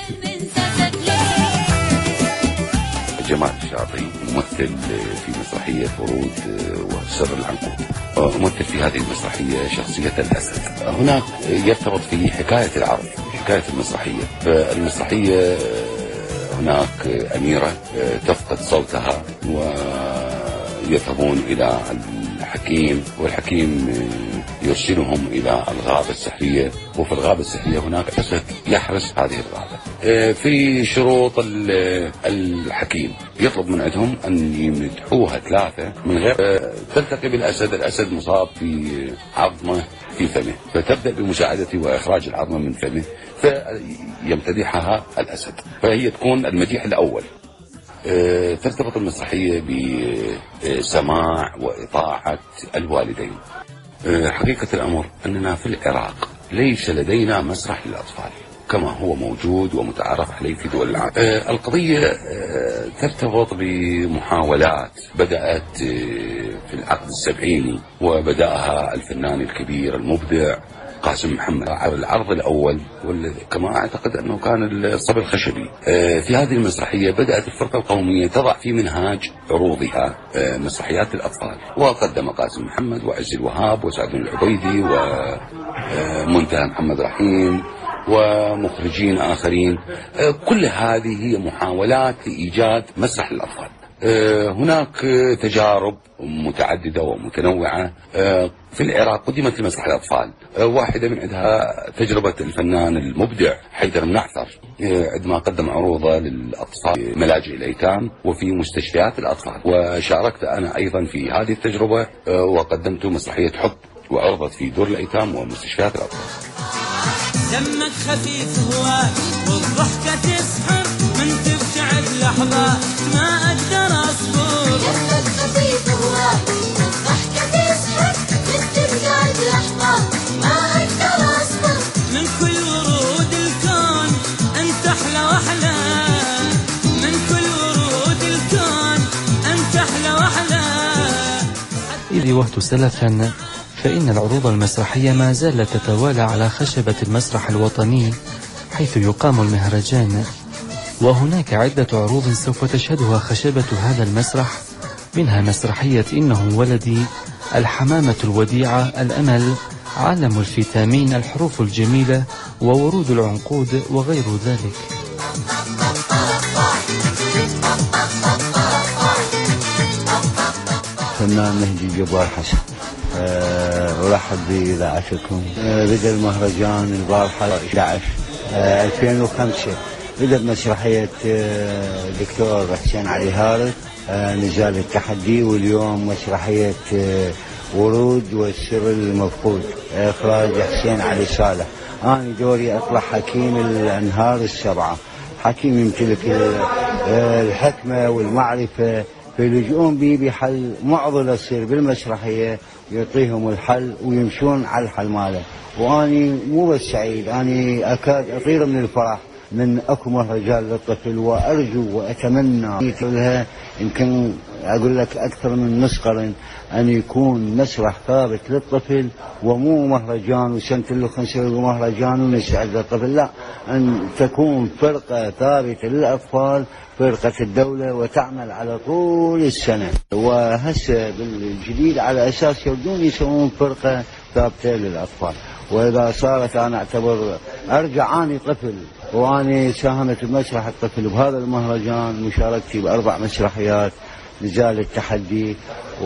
جمال الشاطي ممثل في مسرحية فروض وسر العنقود، ممثل في هذه المسرحية شخصية الأسد. هناك يرتبط في حكاية العرض حكاية المسرحية. فالمسرحية هناك أميرة تفقد صوتها ويذهبون إلى الحكيم، والحكيم يرسلهم إلى الغابة السحرية، وفي الغابة السحرية هناك أسد يحرس هذه الغابة. في شروط الحكيم يطلب من عندهم أن يمدحوها ثلاثة من غير تلتقي بالأسد. الأسد مصاب في عظمة في فمه، فتبدأ بمساعدته وإخراج العظمة من فمه فيمتدحها الأسد، فهي تكون المديح الأول. ترتبط المسرحية بسماع وإطاعة الوالدين. حقيقة الأمر أننا في العراق ليس لدينا مسرح للأطفال كما هو موجود ومتعارف عليه في دول العالم. القضية ترتبط بمحاولات بدأت في العقد السبعيني، وبدأها الفنان الكبير المبدع قاسم محمد على العرض الأول، كما أعتقد أنه كان الصبي الخشبي. في هذه المسرحية بدأت الفرقة القومية تضع في منهاج عروضها مسرحيات الأطفال، وقدم قاسم محمد وعز الوهاب وسعد العبيدي ومنتهى محمد رحيم ومخرجين آخرين. كل هذه هي محاولات لإيجاد مسرح للأطفال. هناك تجارب متعددة ومتنوعة في العراق قدمت لمسرح الأطفال. واحدة من عندها تجربة الفنان المبدع حيدر منعثر عندما قدم عروضه للأطفال ملاجئ الأيتام وفي مستشفيات الأطفال، وشاركت أنا أيضا في هذه التجربة وقدمت مسرحية حب وعرضت في دور الأيتام ومستشفيات الأطفال. دمك خفيف هواك والضحكة تسحر من تبتعد لحظة ما أقدر أصبر. دمك خفيف هواك والضحكة تسحر من تبتعد لحظة ما أقدر أصبر. من كل ورود الكون أنت أحلى وأحلى، من كل ورود الكون أنت أحلى وأحلى. إذ وهت سلفا فإن العروض المسرحية ما زالت تتوالى على خشبة المسرح الوطني حيث يقام المهرجان، وهناك عدة عروض سوف تشهدها خشبة هذا المسرح، منها مسرحية إنه ولدي، الحمامة الوديعة، الأمل، عالم الفيتامين، الحروف الجميلة، وورود العنقود وغير ذلك. فنان مهدي جبار حسن، أرحب بإذاعتكم. بدأ المهرجان البارحة أحد عشر ألفين وخمسة، بدأ بمسرحية دكتور حسين علي هارث نزال التحدي، واليوم مسرحية ورود والسر المفقود إخراج حسين علي صالح. أنا دوري أطلع حكيم الأنهار السبعة، حكيم يمتلك الحكمة والمعرفة، فيلجؤون بي بحل معضلة تصير بالمسرحية يعطيهم الحل ويمشون على الحل ماله. واني مو بس سعيد، اني اكاد اطير من الفرح من اكو مهرجان للطفل، وارجو واتمنى لها يمكن اقول لك اكثر من نص قرن ان يكون مسرح ثابت للطفل، ومو مهرجان وسنه الخمسه مهرجان ونسعد للطفل، لا، ان تكون فرقه ثابته للاطفال، فرقة الدولة، وتعمل على طول السنة. وهسه بالجديد على أساس يردون يسوون فرقة ثابتة للأطفال. وإذا صارت أنا أعتبر أرجع أني طفل، وأني ساهمت بمسرح الطفل بهذا المهرجان، مشاركتي بأربع مسرحيات، نزال التحدي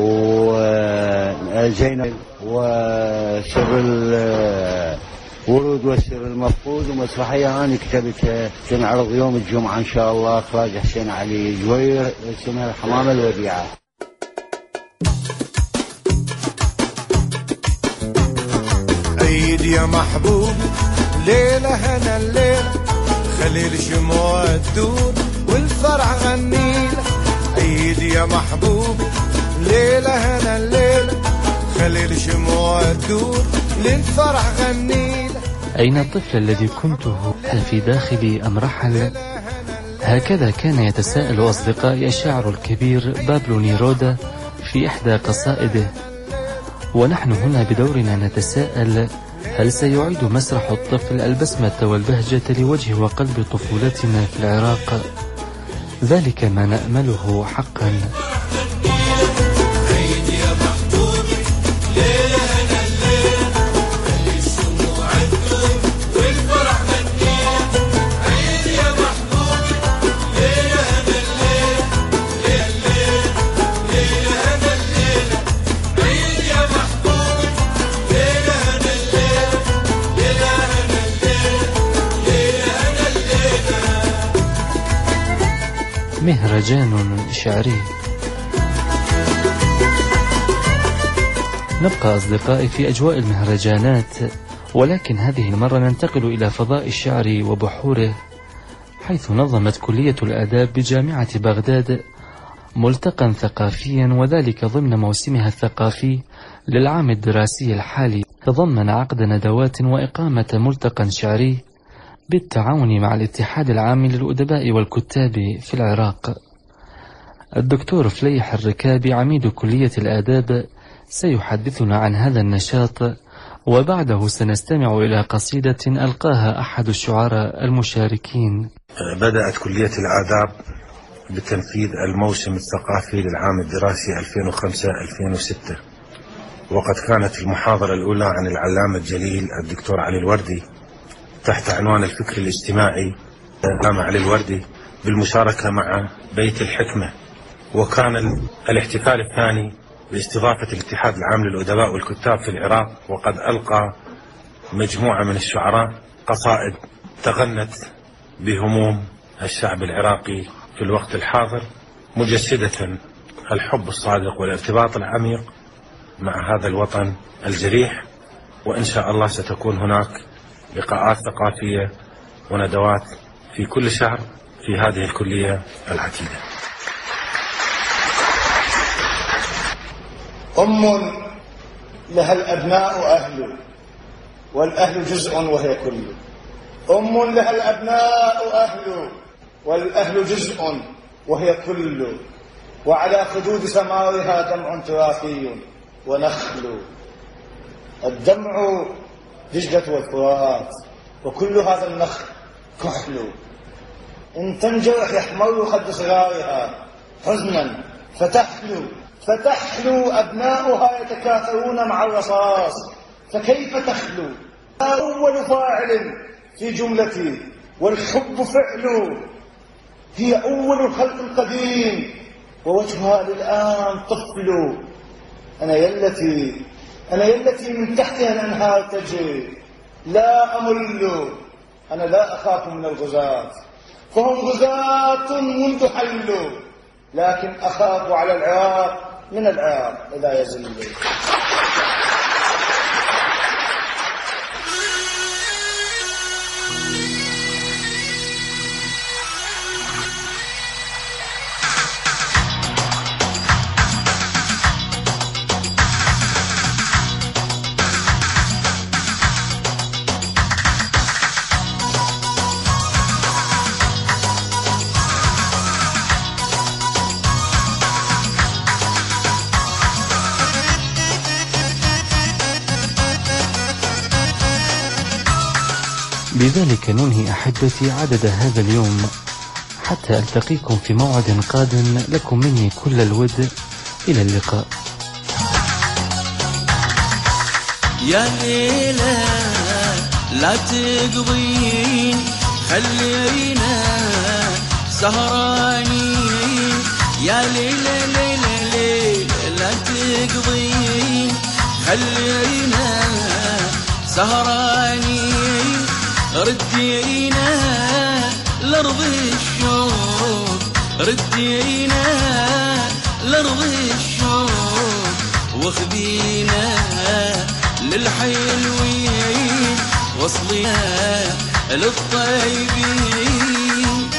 وزينب وسر ورود والسر المفقود، ومسرحية أنا كتبتها تنعرض يوم الجمعة إن شاء الله، إخراج حسين علي جوير، اسمها الحمامة الوديعة. عيد يا محبوب ليلة هنا الليلة، خلي الشموع تدور والفرح غنيلة. عيد يا محبوب ليلة هنا الليلة، خلي الشموع تدور للفرح غنيلة. أين الطفل الذي كنته؟ هل في داخلي أم رحل؟ هكذا كان يتساءل أصدقائي الشاعر الكبير بابلو نيرودا في إحدى قصائده، ونحن هنا بدورنا نتساءل: هل سيعيد مسرح الطفل البسمة والبهجة لوجه وقلب طفولتنا في العراق؟ ذلك ما نأمله حقا. مهرجان شعري. نبقى أصدقائي في أجواء المهرجانات، ولكن هذه المرة ننتقل إلى فضاء الشعر وبحوره، حيث نظمت كلية الآداب بجامعة بغداد ملتقى ثقافيا، وذلك ضمن موسمها الثقافي للعام الدراسي الحالي، تضمن عقد ندوات وإقامة ملتقى شعري بالتعاون مع الاتحاد العام للأدباء والكتاب في العراق. الدكتور فليح الركابي عميد كلية الآداب سيحدثنا عن هذا النشاط، وبعده سنستمع إلى قصيدة ألقاها أحد الشعراء المشاركين. بدأت كلية الآداب بتنفيذ الموسم الثقافي للعام الدراسي ألفين وخمسة ألفين وستة، وقد كانت المحاضرة الأولى عن العلامة الجليل الدكتور علي الوردي تحت عنوان الفكر الاجتماعي العلامة علي الوردي بالمشاركة مع بيت الحكمة وكان الاحتفال الثاني باستضافة الاتحاد العام للأدباء والكتاب في العراق، وقد ألقى مجموعة من الشعراء قصائد تغنت بهموم الشعب العراقي في الوقت الحاضر، مجسدة الحب الصادق والارتباط العميق مع هذا الوطن الجريح. وإن شاء الله ستكون هناك لقاءات ثقافية وندوات في كل شهر في هذه الكلية العتيدة. أم لها الأبناء أهل، والأهل جزء وهي كل. أم لها الأبناء أهل، والأهل جزء وهي كل. وعلى خدود سماوها دمع تراثي ونخل. الدمع دجلة والفرات، وكل هذا النخل كحل. إن تنجرح يحمر خد صغارها حزنا فتحلو فتحلو أبناؤها يتكاثرون مع الرصاص، فكيف تخلو؟ أول فاعل في جملتي، والحب فعل. هي أول الخلق القديم، ووجهها للآن طفل. أنا يلتي أنا يلتي من تحتها الأنهار تجري، لا أمل. أنا لا أخاف من الغزاة، فهم غزاة منذ حلوا، لكن أخاف على العراق من العراق إذا يزل. بذلك ننهي أحبتي عدد هذا اليوم، حتى ألتقيكم في موعد قادم. لكم مني كل الود، إلى اللقاء. يا ليلى لا تقضين، خلينا سهرانين. يا ليلى ليلى ليلى لا تقضين، خلينا سهرانين. ردينا لأرض الشوق، ردينا لأرض الشوق، واخذينا للحلوين، وصلنا للطيبين.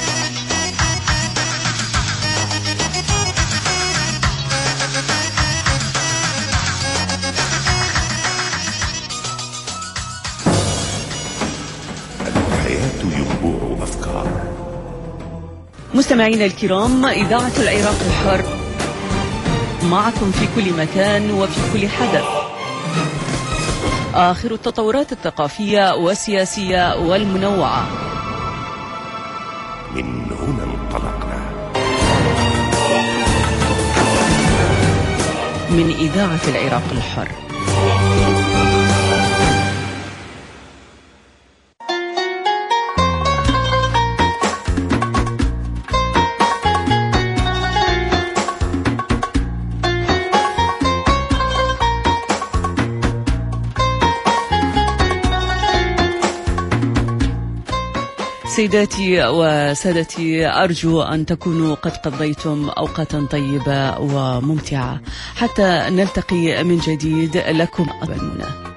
مستمعينا الكرام، إذاعة العراق الحر معكم في كل مكان وفي كل حدث. آخر التطورات الثقافية والسياسية والمنوعة. من هنا انطلقنا، من إذاعة العراق الحر. سيداتي وسادتي، أرجو أن تكونوا قد قضيتم أوقاتا طيبة وممتعة، حتى نلتقي من جديد. لكم أبا المنى.